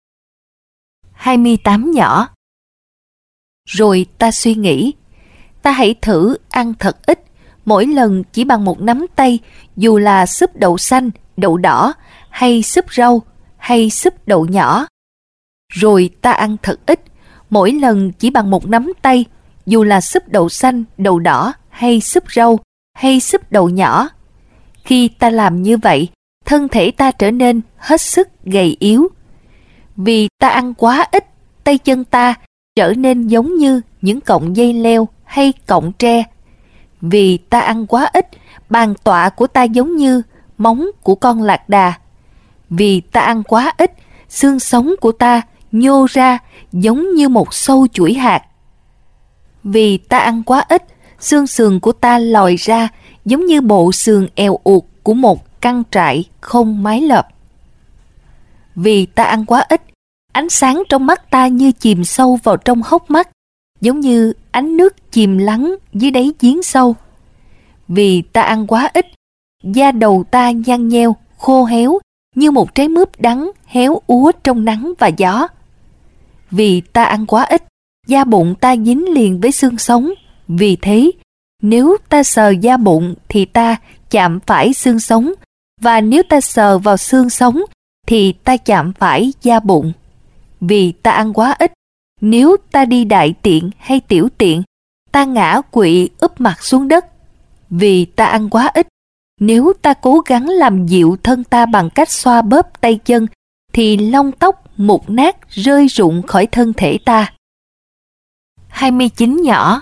28 nhỏ. Rồi ta suy nghĩ, ta hãy thử ăn thật ít, mỗi lần chỉ bằng một nắm tay, dù là súp đậu xanh, đậu đỏ, hay súp rau, hay súp đậu nhỏ. Rồi ta ăn thật ít, mỗi lần chỉ bằng một nắm tay, dù là súp đậu xanh, đậu đỏ, hay súp rau, hay súp đậu nhỏ. Khi ta làm như vậy, thân thể ta trở nên hết sức gầy yếu. Vì ta ăn quá ít, tay chân ta trở nên giống như những cọng dây leo hay cọng tre. Vì ta ăn quá ít, bàn tọa của ta giống như móng của con lạc đà. Vì ta ăn quá ít, xương sống của ta nhô ra giống như một sâu chuỗi hạt. Vì ta ăn quá ít, xương sườn của ta lòi ra giống như bộ sườn èo uột của một căn trại không mái lợp. Vì ta ăn quá ít, ánh sáng trong mắt ta như chìm sâu vào trong hốc mắt, giống như ánh nước chìm lắng dưới đáy giếng sâu. Vì ta ăn quá ít, da đầu ta nhăn nheo, khô héo như một trái mướp đắng héo úa trong nắng và gió. Vì ta ăn quá ít, da bụng ta dính liền với xương sống. Vì thế, nếu ta sờ da bụng thì ta chạm phải xương sống, và nếu ta sờ vào xương sống thì ta chạm phải da bụng. Vì ta ăn quá ít, nếu ta đi đại tiện hay tiểu tiện, ta ngã quỵ úp mặt xuống đất. Vì ta ăn quá ít, nếu ta cố gắng làm dịu thân ta bằng cách xoa bóp tay chân, thì lông tóc mục nát rơi rụng khỏi thân thể ta. 29 nhỏ.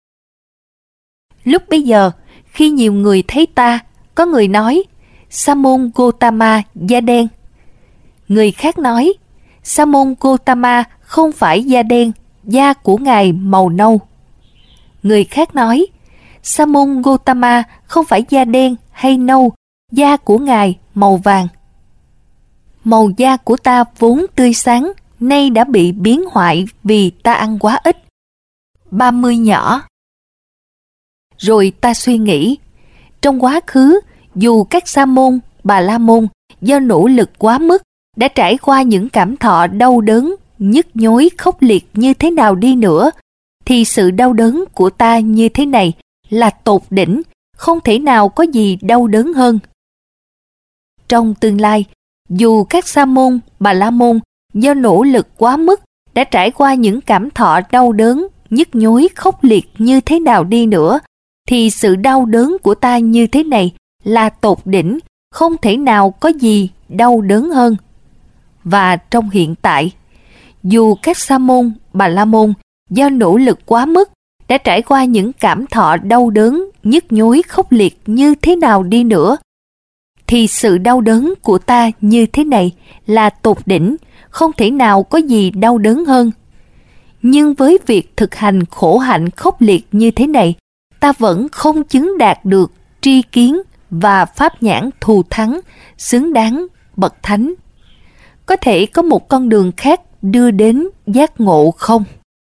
Lúc bấy giờ, khi nhiều người thấy ta, có người nói, Sa môn Gotama da đen. Người khác nói, Sa môn Gotama không phải da đen, da của ngài màu nâu. Người khác nói, Sa môn Gotama không phải da đen hay nâu, da của ngài màu vàng. Màu da của ta vốn tươi sáng, nay đã bị biến hoại vì ta ăn quá ít. 30 nhỏ. Rồi ta suy nghĩ, trong quá khứ, dù các sa môn, bà la môn do nỗ lực quá mức đã trải qua những cảm thọ đau đớn, nhức nhối khốc liệt như thế nào đi nữa, thì sự đau đớn của ta như thế này là tột đỉnh, không thể nào có gì đau đớn hơn. Trong tương lai, dù các sa môn, bà la môn do nỗ lực quá mức đã trải qua những cảm thọ đau đớn, nhức nhối khốc liệt như thế nào đi nữa, thì sự đau đớn của ta như thế này là tột đỉnh, không thể nào có gì đau đớn hơn. Và trong hiện tại, dù các sa môn, bà la môn do nỗ lực quá mức đã trải qua những cảm thọ đau đớn, nhức nhối khốc liệt như thế nào đi nữa, thì sự đau đớn của ta như thế này là tột đỉnh, không thể nào có gì đau đớn hơn. Nhưng với việc thực hành khổ hạnh khốc liệt như thế này, ta vẫn không chứng đạt được tri kiến và pháp nhãn thù thắng, xứng đáng bậc thánh. Có thể có một con đường khác đưa đến giác ngộ không?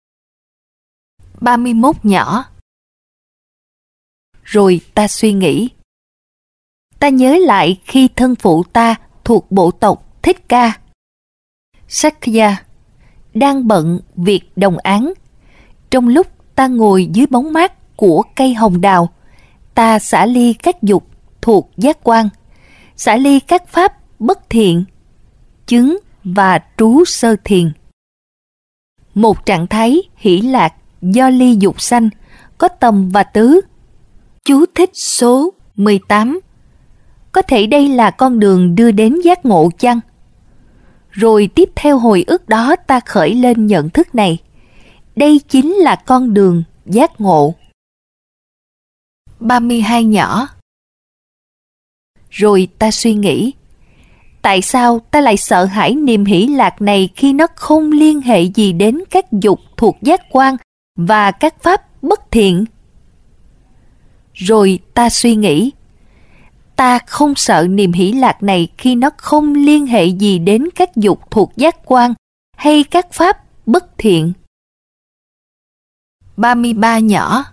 31 nhỏ. Rồi ta suy nghĩ. Ta nhớ lại khi thân phụ ta thuộc bộ tộc Thích Ca, Sakya, đang bận việc đồng áng. Trong lúc ta ngồi dưới bóng mát của cây hồng đào, ta xả ly các dục thuộc giác quan, xả ly các pháp bất thiện, chứng và trú sơ thiền. Một trạng thái hỷ lạc do ly dục sanh, có tầm và tứ. Chú thích số 18. Có thể đây là con đường đưa đến giác ngộ chăng? Rồi tiếp theo hồi ức đó ta khởi lên nhận thức này. Đây chính là con đường giác ngộ. 32 nhỏ. Rồi ta suy nghĩ, tại sao ta lại sợ hãi niềm hỷ lạc này khi nó không liên hệ gì đến các dục thuộc giác quan và các pháp bất thiện? Rồi ta suy nghĩ, ta không sợ niềm hỷ lạc này khi nó không liên hệ gì đến các dục thuộc giác quan hay các pháp bất thiện. 33 nhỏ.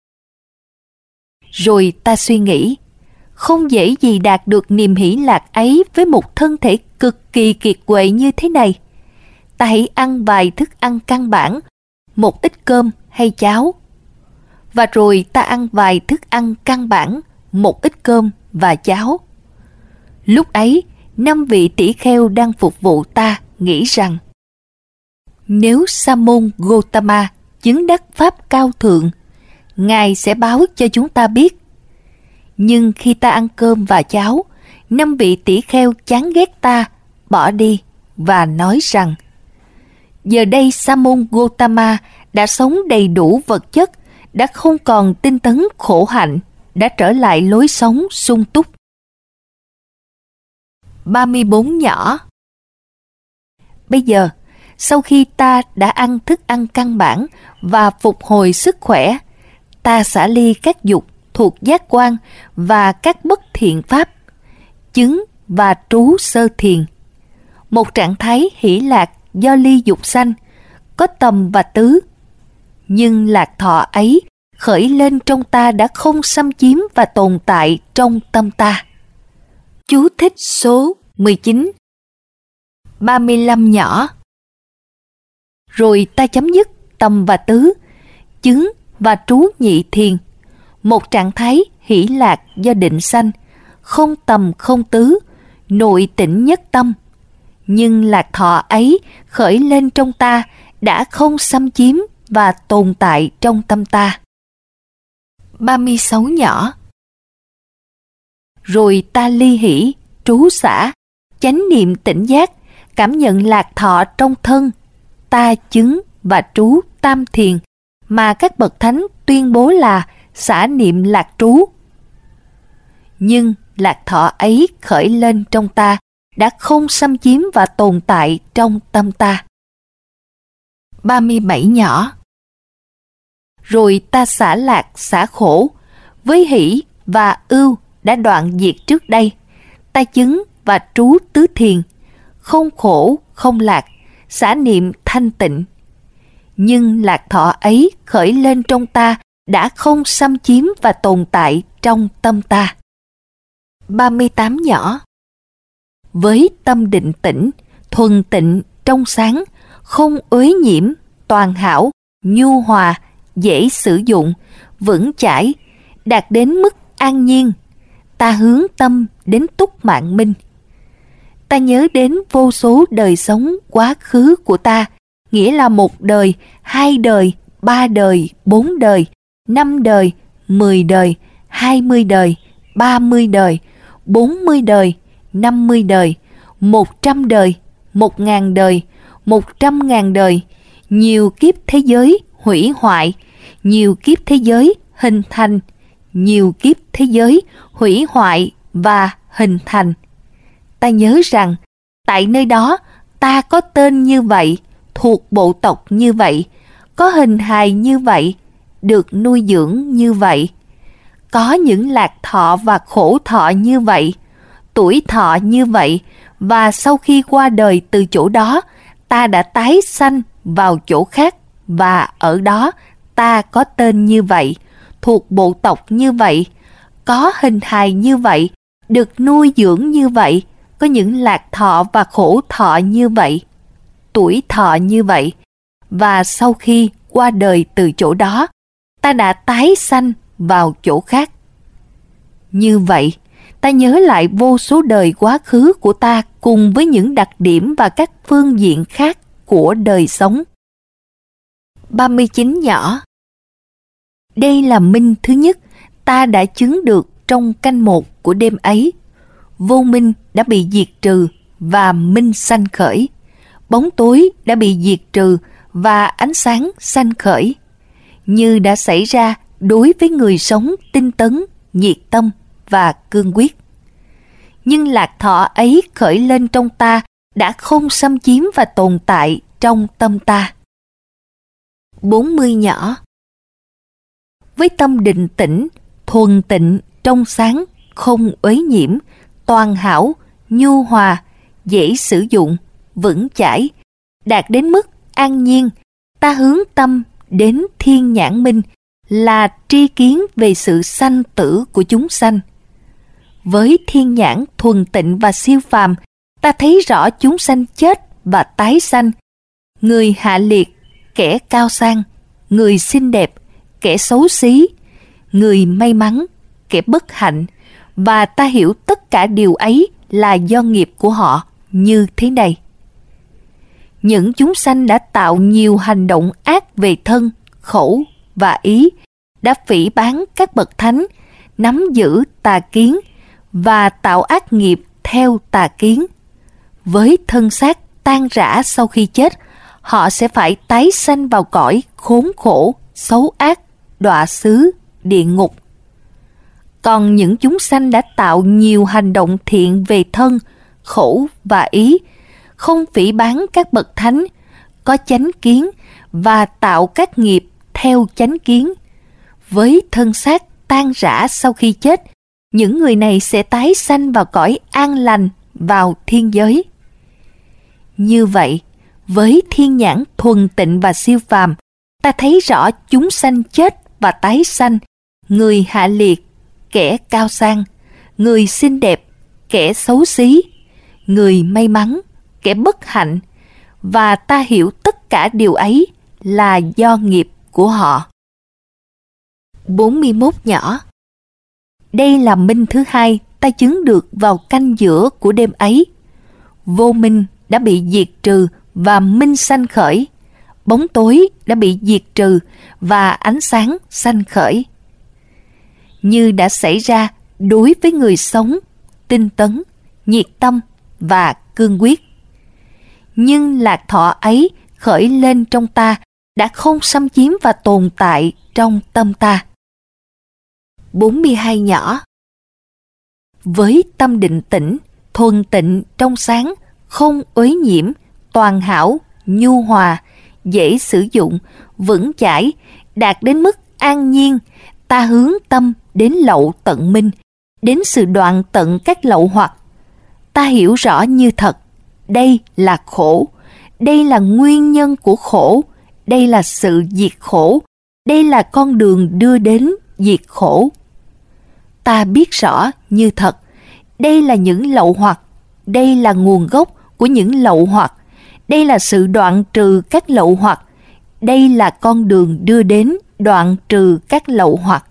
Rồi ta suy nghĩ, không dễ gì đạt được niềm hỷ lạc ấy với một thân thể cực kỳ kiệt quệ như thế này. Ta hãy ăn vài thức ăn căn bản, một ít cơm hay cháo. Và rồi ta ăn vài thức ăn căn bản, một ít cơm và cháo. Lúc ấy, 5 vị tỷ kheo đang phục vụ ta nghĩ rằng, nếu Sa môn Gotama chứng đắc pháp cao thượng, Ngài sẽ báo cho chúng ta biết. Nhưng khi ta ăn cơm và cháo, 5 vị tỷ kheo chán ghét ta, bỏ đi và nói rằng, giờ đây Sa môn Gotama đã sống đầy đủ vật chất, đã không còn tinh tấn khổ hạnh, đã trở lại lối sống sung túc. 34 nhỏ. Bây giờ, sau khi ta đã ăn thức ăn căn bản và phục hồi sức khỏe, ta xả ly các dục thuộc giác quan và các bất thiện pháp, chứng và trú sơ thiền. Một trạng thái hỷ lạc do ly dục sanh, có tầm và tứ. Nhưng lạc thọ ấy khởi lên trong ta đã không xâm chiếm và tồn tại trong tâm ta. Chú thích số 19. 35 nhỏ. Rồi ta chấm dứt tầm và tứ, chứng và trú nhị thiền, một trạng thái hỷ lạc do định sanh, không tầm không tứ, nội tĩnh nhất tâm. Nhưng lạc thọ ấy khởi lên trong ta đã không xâm chiếm và tồn tại trong tâm ta. 36 nhỏ. Rồi ta ly hỷ, trú xả, chánh niệm tỉnh giác, cảm nhận lạc thọ trong thân, ta chứng và trú tam thiền mà các bậc thánh tuyên bố là xả niệm lạc trú. Nhưng lạc thọ ấy khởi lên trong ta đã không xâm chiếm và tồn tại trong tâm ta. 37 nhỏ. Rồi ta xả lạc xả khổ, với hỷ và ưu đã đoạn diệt trước đây, ta chứng và trú tứ thiền, không khổ không lạc, xả niệm thanh tịnh. Nhưng lạc thọ ấy khởi lên trong ta đã không xâm chiếm và tồn tại trong tâm ta. 38 nhỏ. Với tâm định tĩnh, thuần tịnh, trong sáng, không uế nhiễm, toàn hảo, nhu hòa, dễ sử dụng, vững chãi, đạt đến mức an nhiên, ta hướng tâm đến túc mạng minh. Ta nhớ đến vô số đời sống quá khứ của ta, nghĩa là 1 đời, 2 đời, 3 đời, 4 đời, 5 đời, 10 đời, 20 đời, 30 đời, 40 đời, 50 đời, 100 đời, 1000 đời, 100.000 đời, nhiều kiếp thế giới hủy hoại, nhiều kiếp thế giới hình thành, nhiều kiếp thế giới hủy hoại và hình thành. Ta nhớ rằng, tại nơi đó ta có tên như vậy, thuộc bộ tộc như vậy, có hình hài như vậy, được nuôi dưỡng như vậy, có những lạc thọ và khổ thọ như vậy, tuổi thọ như vậy, và sau khi qua đời từ chỗ đó, ta đã tái sanh vào chỗ khác, và ở đó ta có tên như vậy, thuộc bộ tộc như vậy, có hình hài như vậy, được nuôi dưỡng như vậy, có những lạc thọ và khổ thọ như vậy, tuổi thọ như vậy, và sau khi qua đời từ chỗ đó, ta đã tái sanh vào chỗ khác. Như vậy, ta nhớ lại vô số đời quá khứ của ta cùng với những đặc điểm và các phương diện khác của đời sống. 39 nhỏ. Đây là minh thứ nhất ta đã chứng được trong canh 1 của đêm ấy. Vô minh đã bị diệt trừ và minh sanh khởi. Bóng tối đã bị diệt trừ và ánh sáng sanh khởi. Như đã xảy ra đối với người sống tinh tấn, nhiệt tâm và cương quyết. Nhưng lạc thọ ấy khởi lên trong ta đã không xâm chiếm và tồn tại trong tâm ta. 40 nhỏ. Với tâm định tĩnh, thuần tịnh, trong sáng, không uế nhiễm, toàn hảo, nhu hòa, dễ sử dụng, vững chãi, đạt đến mức an nhiên. Ta hướng tâm đến thiên nhãn minh, là tri kiến về sự sanh tử của chúng sanh. Với thiên nhãn thuần tịnh và siêu phàm, ta thấy rõ chúng sanh chết và tái sanh, người hạ liệt, kẻ cao sang, người xinh đẹp, kẻ xấu xí, người may mắn, kẻ bất hạnh, và ta hiểu tất cả điều ấy là do nghiệp của họ như thế này. Những chúng sanh đã tạo nhiều hành động ác về thân, khẩu và ý, đã phỉ báng các bậc thánh, nắm giữ tà kiến và tạo ác nghiệp theo tà kiến. Với thân xác tan rã sau khi chết, họ sẽ phải tái sanh vào cõi khốn khổ, xấu ác, đọa xứ, địa ngục. Còn những chúng sanh đã tạo nhiều hành động thiện về thân, khẩu và ý, không phỉ báng các bậc thánh, có chánh kiến và tạo các nghiệp theo chánh kiến. Với thân xác tan rã sau khi chết, những người này sẽ tái sanh vào cõi an lành, vào thiên giới. Như vậy, với thiên nhãn thuần tịnh và siêu phàm, ta thấy rõ chúng sanh chết và tái sanh, người hạ liệt, kẻ cao sang, người xinh đẹp, kẻ xấu xí, người may mắn, kẻ bất hạnh, và ta hiểu tất cả điều ấy là do nghiệp của họ. 41 nhỏ. Đây là minh thứ hai ta chứng được vào canh giữa của đêm ấy. Vô minh đã bị diệt trừ và minh sanh khởi. Bóng tối đã bị diệt trừ và ánh sáng sanh khởi. Như đã xảy ra đối với người sống, tinh tấn, nhiệt tâm và cương quyết. Nhưng lạc thọ ấy khởi lên trong ta đã không xâm chiếm và tồn tại trong tâm ta. 42 nhỏ. Với tâm định tĩnh, thuần tịnh trong sáng, không uế nhiễm, toàn hảo, nhu hòa, dễ sử dụng, vững chãi, đạt đến mức an nhiên, ta hướng tâm đến lậu tận minh, đến sự đoạn tận các lậu hoặc. Ta hiểu rõ như thật, đây là khổ, đây là nguyên nhân của khổ, đây là sự diệt khổ, đây là con đường đưa đến diệt khổ. Ta biết rõ như thật, đây là những lậu hoặc, đây là nguồn gốc của những lậu hoặc, đây là sự đoạn trừ các lậu hoặc, đây là con đường đưa đến đoạn trừ các lậu hoặc.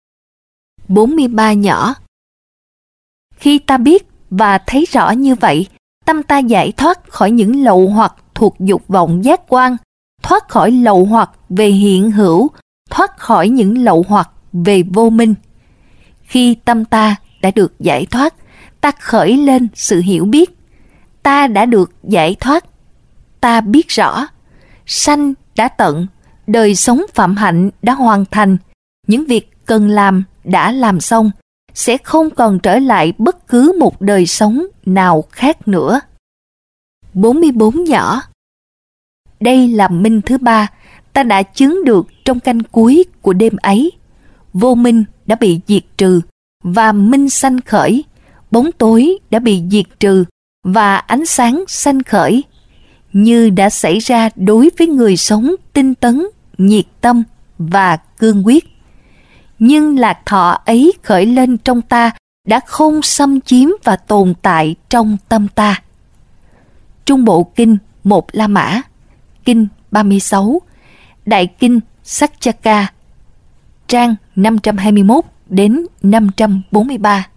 43 nhỏ. Khi ta biết và thấy rõ như vậy, tâm ta giải thoát khỏi những lậu hoặc thuộc dục vọng giác quan, thoát khỏi lậu hoặc về hiện hữu, thoát khỏi những lậu hoặc về vô minh. Khi tâm ta đã được giải thoát, ta khởi lên sự hiểu biết. Ta đã được giải thoát. Ta biết rõ. Sanh đã tận, đời sống phạm hạnh đã hoàn thành. Những việc cần làm đã làm xong, sẽ không còn trở lại bất cứ một đời sống nào khác nữa. 44 nhỏ. Đây là minh thứ ba ta đã chứng được trong canh cuối của đêm ấy. Vô minh đã bị diệt trừ và minh sanh khởi, bóng tối đã bị diệt trừ và ánh sáng sanh khởi. Như đã xảy ra đối với người sống tinh tấn, nhiệt tâm và cương quyết. Nhưng lạc thọ ấy khởi lên trong ta đã không xâm chiếm và tồn tại trong tâm ta. Trung Bộ Kinh Một La Mã, Kinh 36, Đại Kinh Sakchaka, trang 521 đến 543.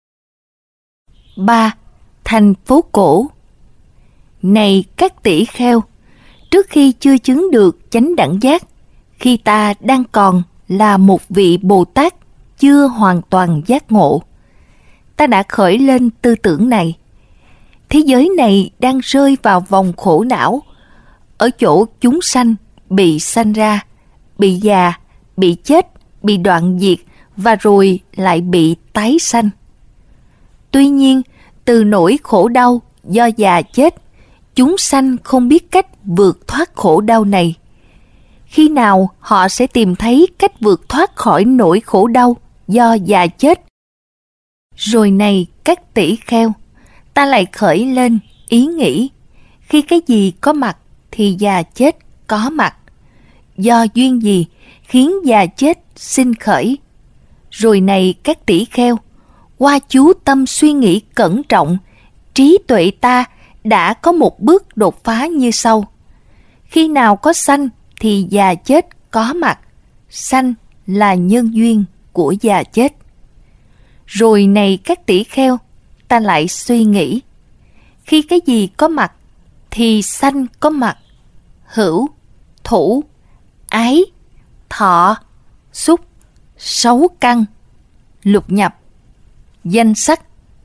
3. Thành phố cổ. Này các tỷ kheo, trước khi chưa chứng được chánh đẳng giác, khi ta đang còn là một vị Bồ Tát chưa hoàn toàn giác ngộ, ta đã khởi lên tư tưởng này. Thế giới này đang rơi vào vòng khổ não, ở chỗ chúng sanh bị sanh ra, bị già, bị chết, bị đoạn diệt và rồi lại bị tái sanh. Tuy nhiên, từ nỗi khổ đau do già chết, chúng sanh không biết cách vượt thoát khổ đau này. Khi nào họ sẽ tìm thấy cách vượt thoát khỏi nỗi khổ đau do già chết? Rồi này các tỷ kheo, ta lại khởi lên ý nghĩ, khi cái gì có mặt thì già chết có mặt. Do duyên gì khiến già chết sinh khởi? Rồi này các tỷ kheo, qua chú tâm suy nghĩ cẩn trọng, trí tuệ ta đã có một bước đột phá như sau. Khi nào có sanh thì già chết có mặt. Sanh là nhân duyên của già chết. Rồi này các tỷ kheo, ta lại suy nghĩ, khi cái gì có mặt thì sanh có mặt. Hữu, thủ, ái, thọ, xúc, sáu căn, lục nhập, danh sắc.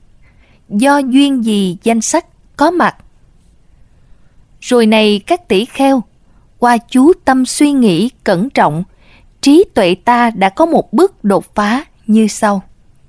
Do duyên gì danh sắc có mặt? Rồi này các tỷ kheo, qua chú tâm suy nghĩ cẩn trọng, trí tuệ ta đã có một bước đột phá như sau.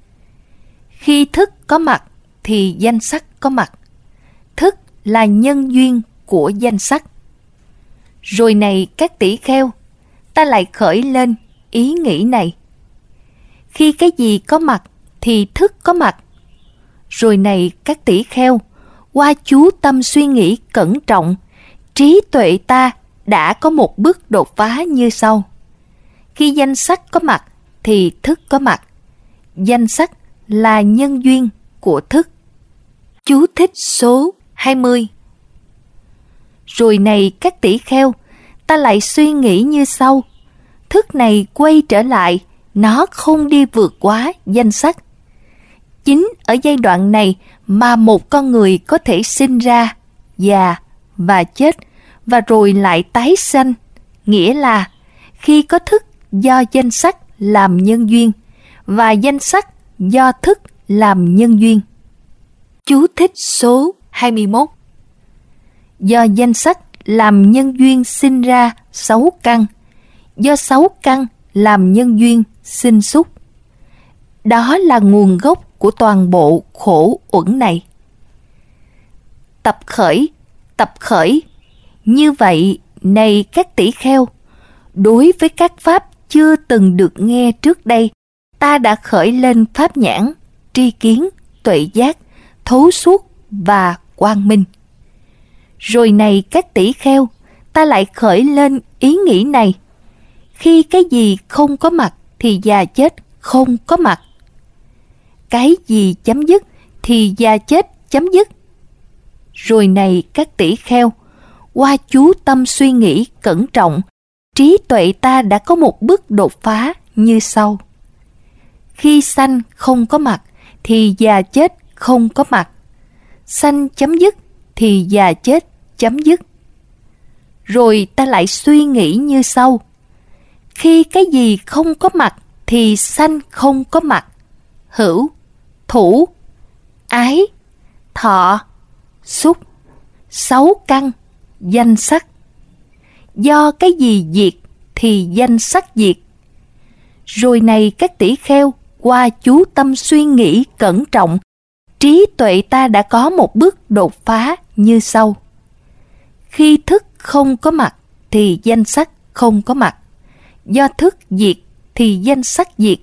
Khi thức có mặt thì danh sắc có mặt. Thức là nhân duyên của danh sắc. Rồi này các tỷ kheo, ta lại khởi lên ý nghĩ này. Khi cái gì có mặt thì thức có mặt. Rồi này các tỷ kheo, qua chú tâm suy nghĩ cẩn trọng, trí tuệ ta đã có một bước đột phá như sau. Khi danh sắc có mặt thì thức có mặt. Danh sắc là nhân duyên của thức. Chú thích số 20. Rồi này các tỷ kheo, ta lại suy nghĩ như sau. Thức này quay trở lại, nó không đi vượt quá danh sắc. Chính ở giai đoạn này mà một con người có thể sinh ra, già và chết, và rồi lại tái sanh. Nghĩa là khi có thức do danh sắc làm nhân duyên, và danh sắc do thức làm nhân duyên. Chú thích số 21. Do danh sắc làm nhân duyên sinh ra sáu căn, do sáu căn làm nhân duyên sinh xúc. Đó là nguồn gốc của toàn bộ khổ uẩn này. Tập khởi. Như vậy, này các tỷ kheo, đối với các pháp chưa từng được nghe trước đây, ta đã khởi lên pháp nhãn, tri kiến, tuệ giác, thấu suốt và quang minh. Rồi này các tỷ kheo, ta lại khởi lên ý nghĩ này. Khi cái gì không có mặt thì già chết không có mặt. Cái gì chấm dứt thì già chết chấm dứt. Rồi này các tỷ kheo, qua chú tâm suy nghĩ cẩn trọng, trí tuệ ta đã có một bước đột phá như sau. Khi sanh không có mặt thì già chết không có mặt. Sanh chấm dứt thì già chết chấm dứt. Rồi ta lại suy nghĩ như sau. Khi cái gì không có mặt thì sanh không có mặt. Hữu, thủ, ái, thọ, xúc, sáu căn, danh sắc. Do cái gì diệt thì danh sắc diệt. Rồi này các tỷ kheo, qua chú tâm suy nghĩ cẩn trọng, trí tuệ ta đã có một bước đột phá như sau. Khi thức không có mặt thì danh sắc không có mặt. Do thức diệt thì danh sắc diệt.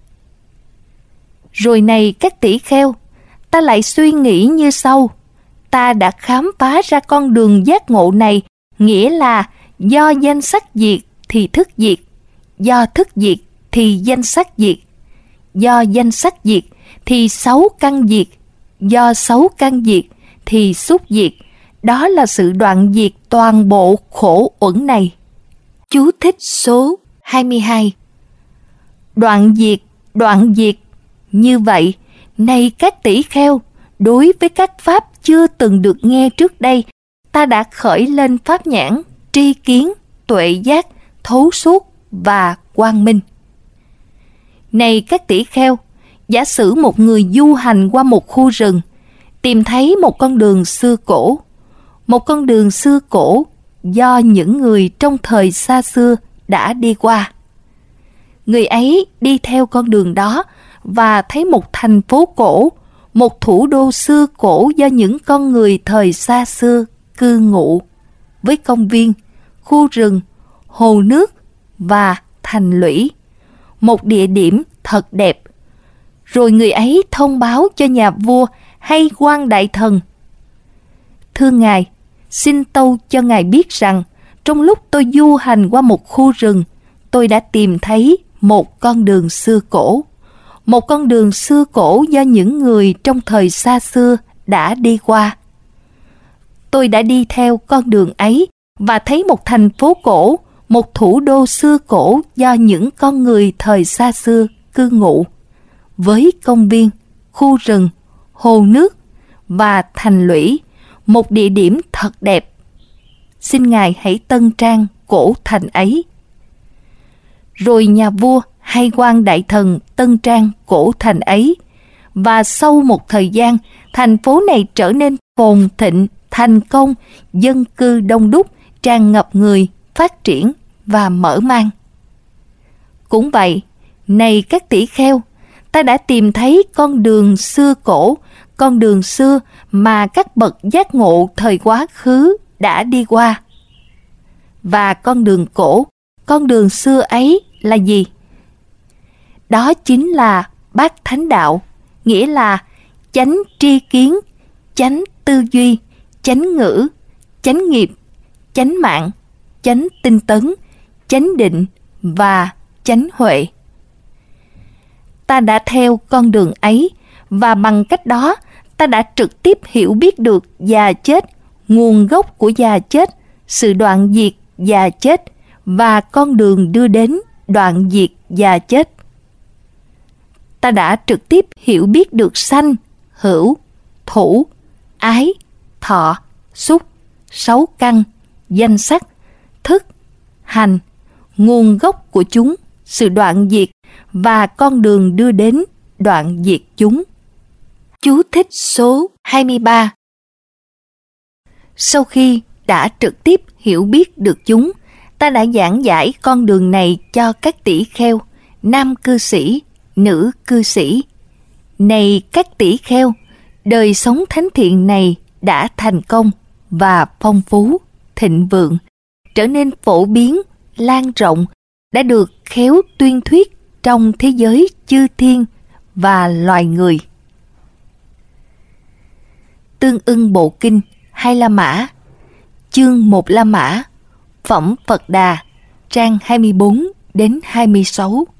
Rồi này các tỷ kheo, ta lại suy nghĩ như sau. Ta đã khám phá ra con đường giác ngộ này, nghĩa là do danh sắc diệt thì thức diệt, do thức diệt thì danh sắc diệt, do danh sắc diệt thì sáu căn diệt, do sáu căn diệt thì xúc diệt. Đó là sự đoạn diệt toàn bộ khổ uẩn này. Chú thích số 22. Đoạn diệt. Như vậy, này các tỷ kheo, đối với các pháp chưa từng được nghe trước đây, ta đã khởi lên pháp nhãn, tri kiến, tuệ giác, thấu suốt và quang minh. Này các tỷ kheo, giả sử một người du hành qua một khu rừng, tìm thấy một con đường xưa cổ. Một con đường xưa cổ do những người trong thời xa xưa đã đi qua. Người ấy đi theo con đường đó và thấy một thành phố cổ, một thủ đô xưa cổ do những con người thời xa xưa cư ngụ, với công viên, khu rừng, hồ nước và thành lũy. Một địa điểm thật đẹp. Rồi người ấy thông báo cho nhà vua hay quan đại thần: Thưa ngài, xin tâu cho ngài biết rằng trong lúc tôi du hành qua một khu rừng, tôi đã tìm thấy một con đường xưa cổ. Một con đường xưa cổ do những người trong thời xa xưa đã đi qua. Tôi đã đi theo con đường ấy và thấy một thành phố cổ, một thủ đô xưa cổ do những con người thời xa xưa cư ngụ, với công viên, khu rừng, hồ nước và thành lũy, một địa điểm thật đẹp. Xin ngài hãy tân trang cổ thành ấy. Rồi nhà vua hay quan đại thần tân trang cổ thành ấy, và sau một thời gian, thành phố này trở nên phồn thịnh, thành công, dân cư đông đúc, tràn ngập người, phát triển và mở mang. Cũng vậy, này các tỷ kheo, ta đã tìm thấy con đường xưa cổ, con đường xưa mà các bậc giác ngộ thời quá khứ đã đi qua. Và con đường cổ, con đường xưa ấy là gì? Đó chính là bát thánh đạo, nghĩa là chánh tri kiến, chánh tư duy, chánh ngữ, chánh nghiệp, chánh mạng, chánh tinh tấn, chánh định và chánh huệ. Ta đã theo con đường ấy, và bằng cách đó ta đã trực tiếp hiểu biết được già chết, nguồn gốc của già chết, sự đoạn diệt già chết và con đường đưa đến đoạn diệt già chết. Ta đã trực tiếp hiểu biết được sanh, hữu, thủ, ái, thọ, xúc, sáu căn, danh sắc, thức, hành, nguồn gốc của chúng, sự đoạn diệt và con đường đưa đến đoạn diệt chúng. Chú thích số 23. Sau khi đã trực tiếp hiểu biết được chúng, ta đã giảng giải con đường này cho các tỷ kheo, nam cư sĩ, nữ cư sĩ. Này các tỷ kheo, đời sống thánh thiện này đã thành công và phong phú, thịnh vượng, trở nên phổ biến, lan rộng, đã được khéo tuyên thuyết trong thế giới chư thiên và loài người. Tương ưng bộ kinh Hai La Mã, chương 1 La Mã, phẩm Phật Đà, trang 24 đến 26.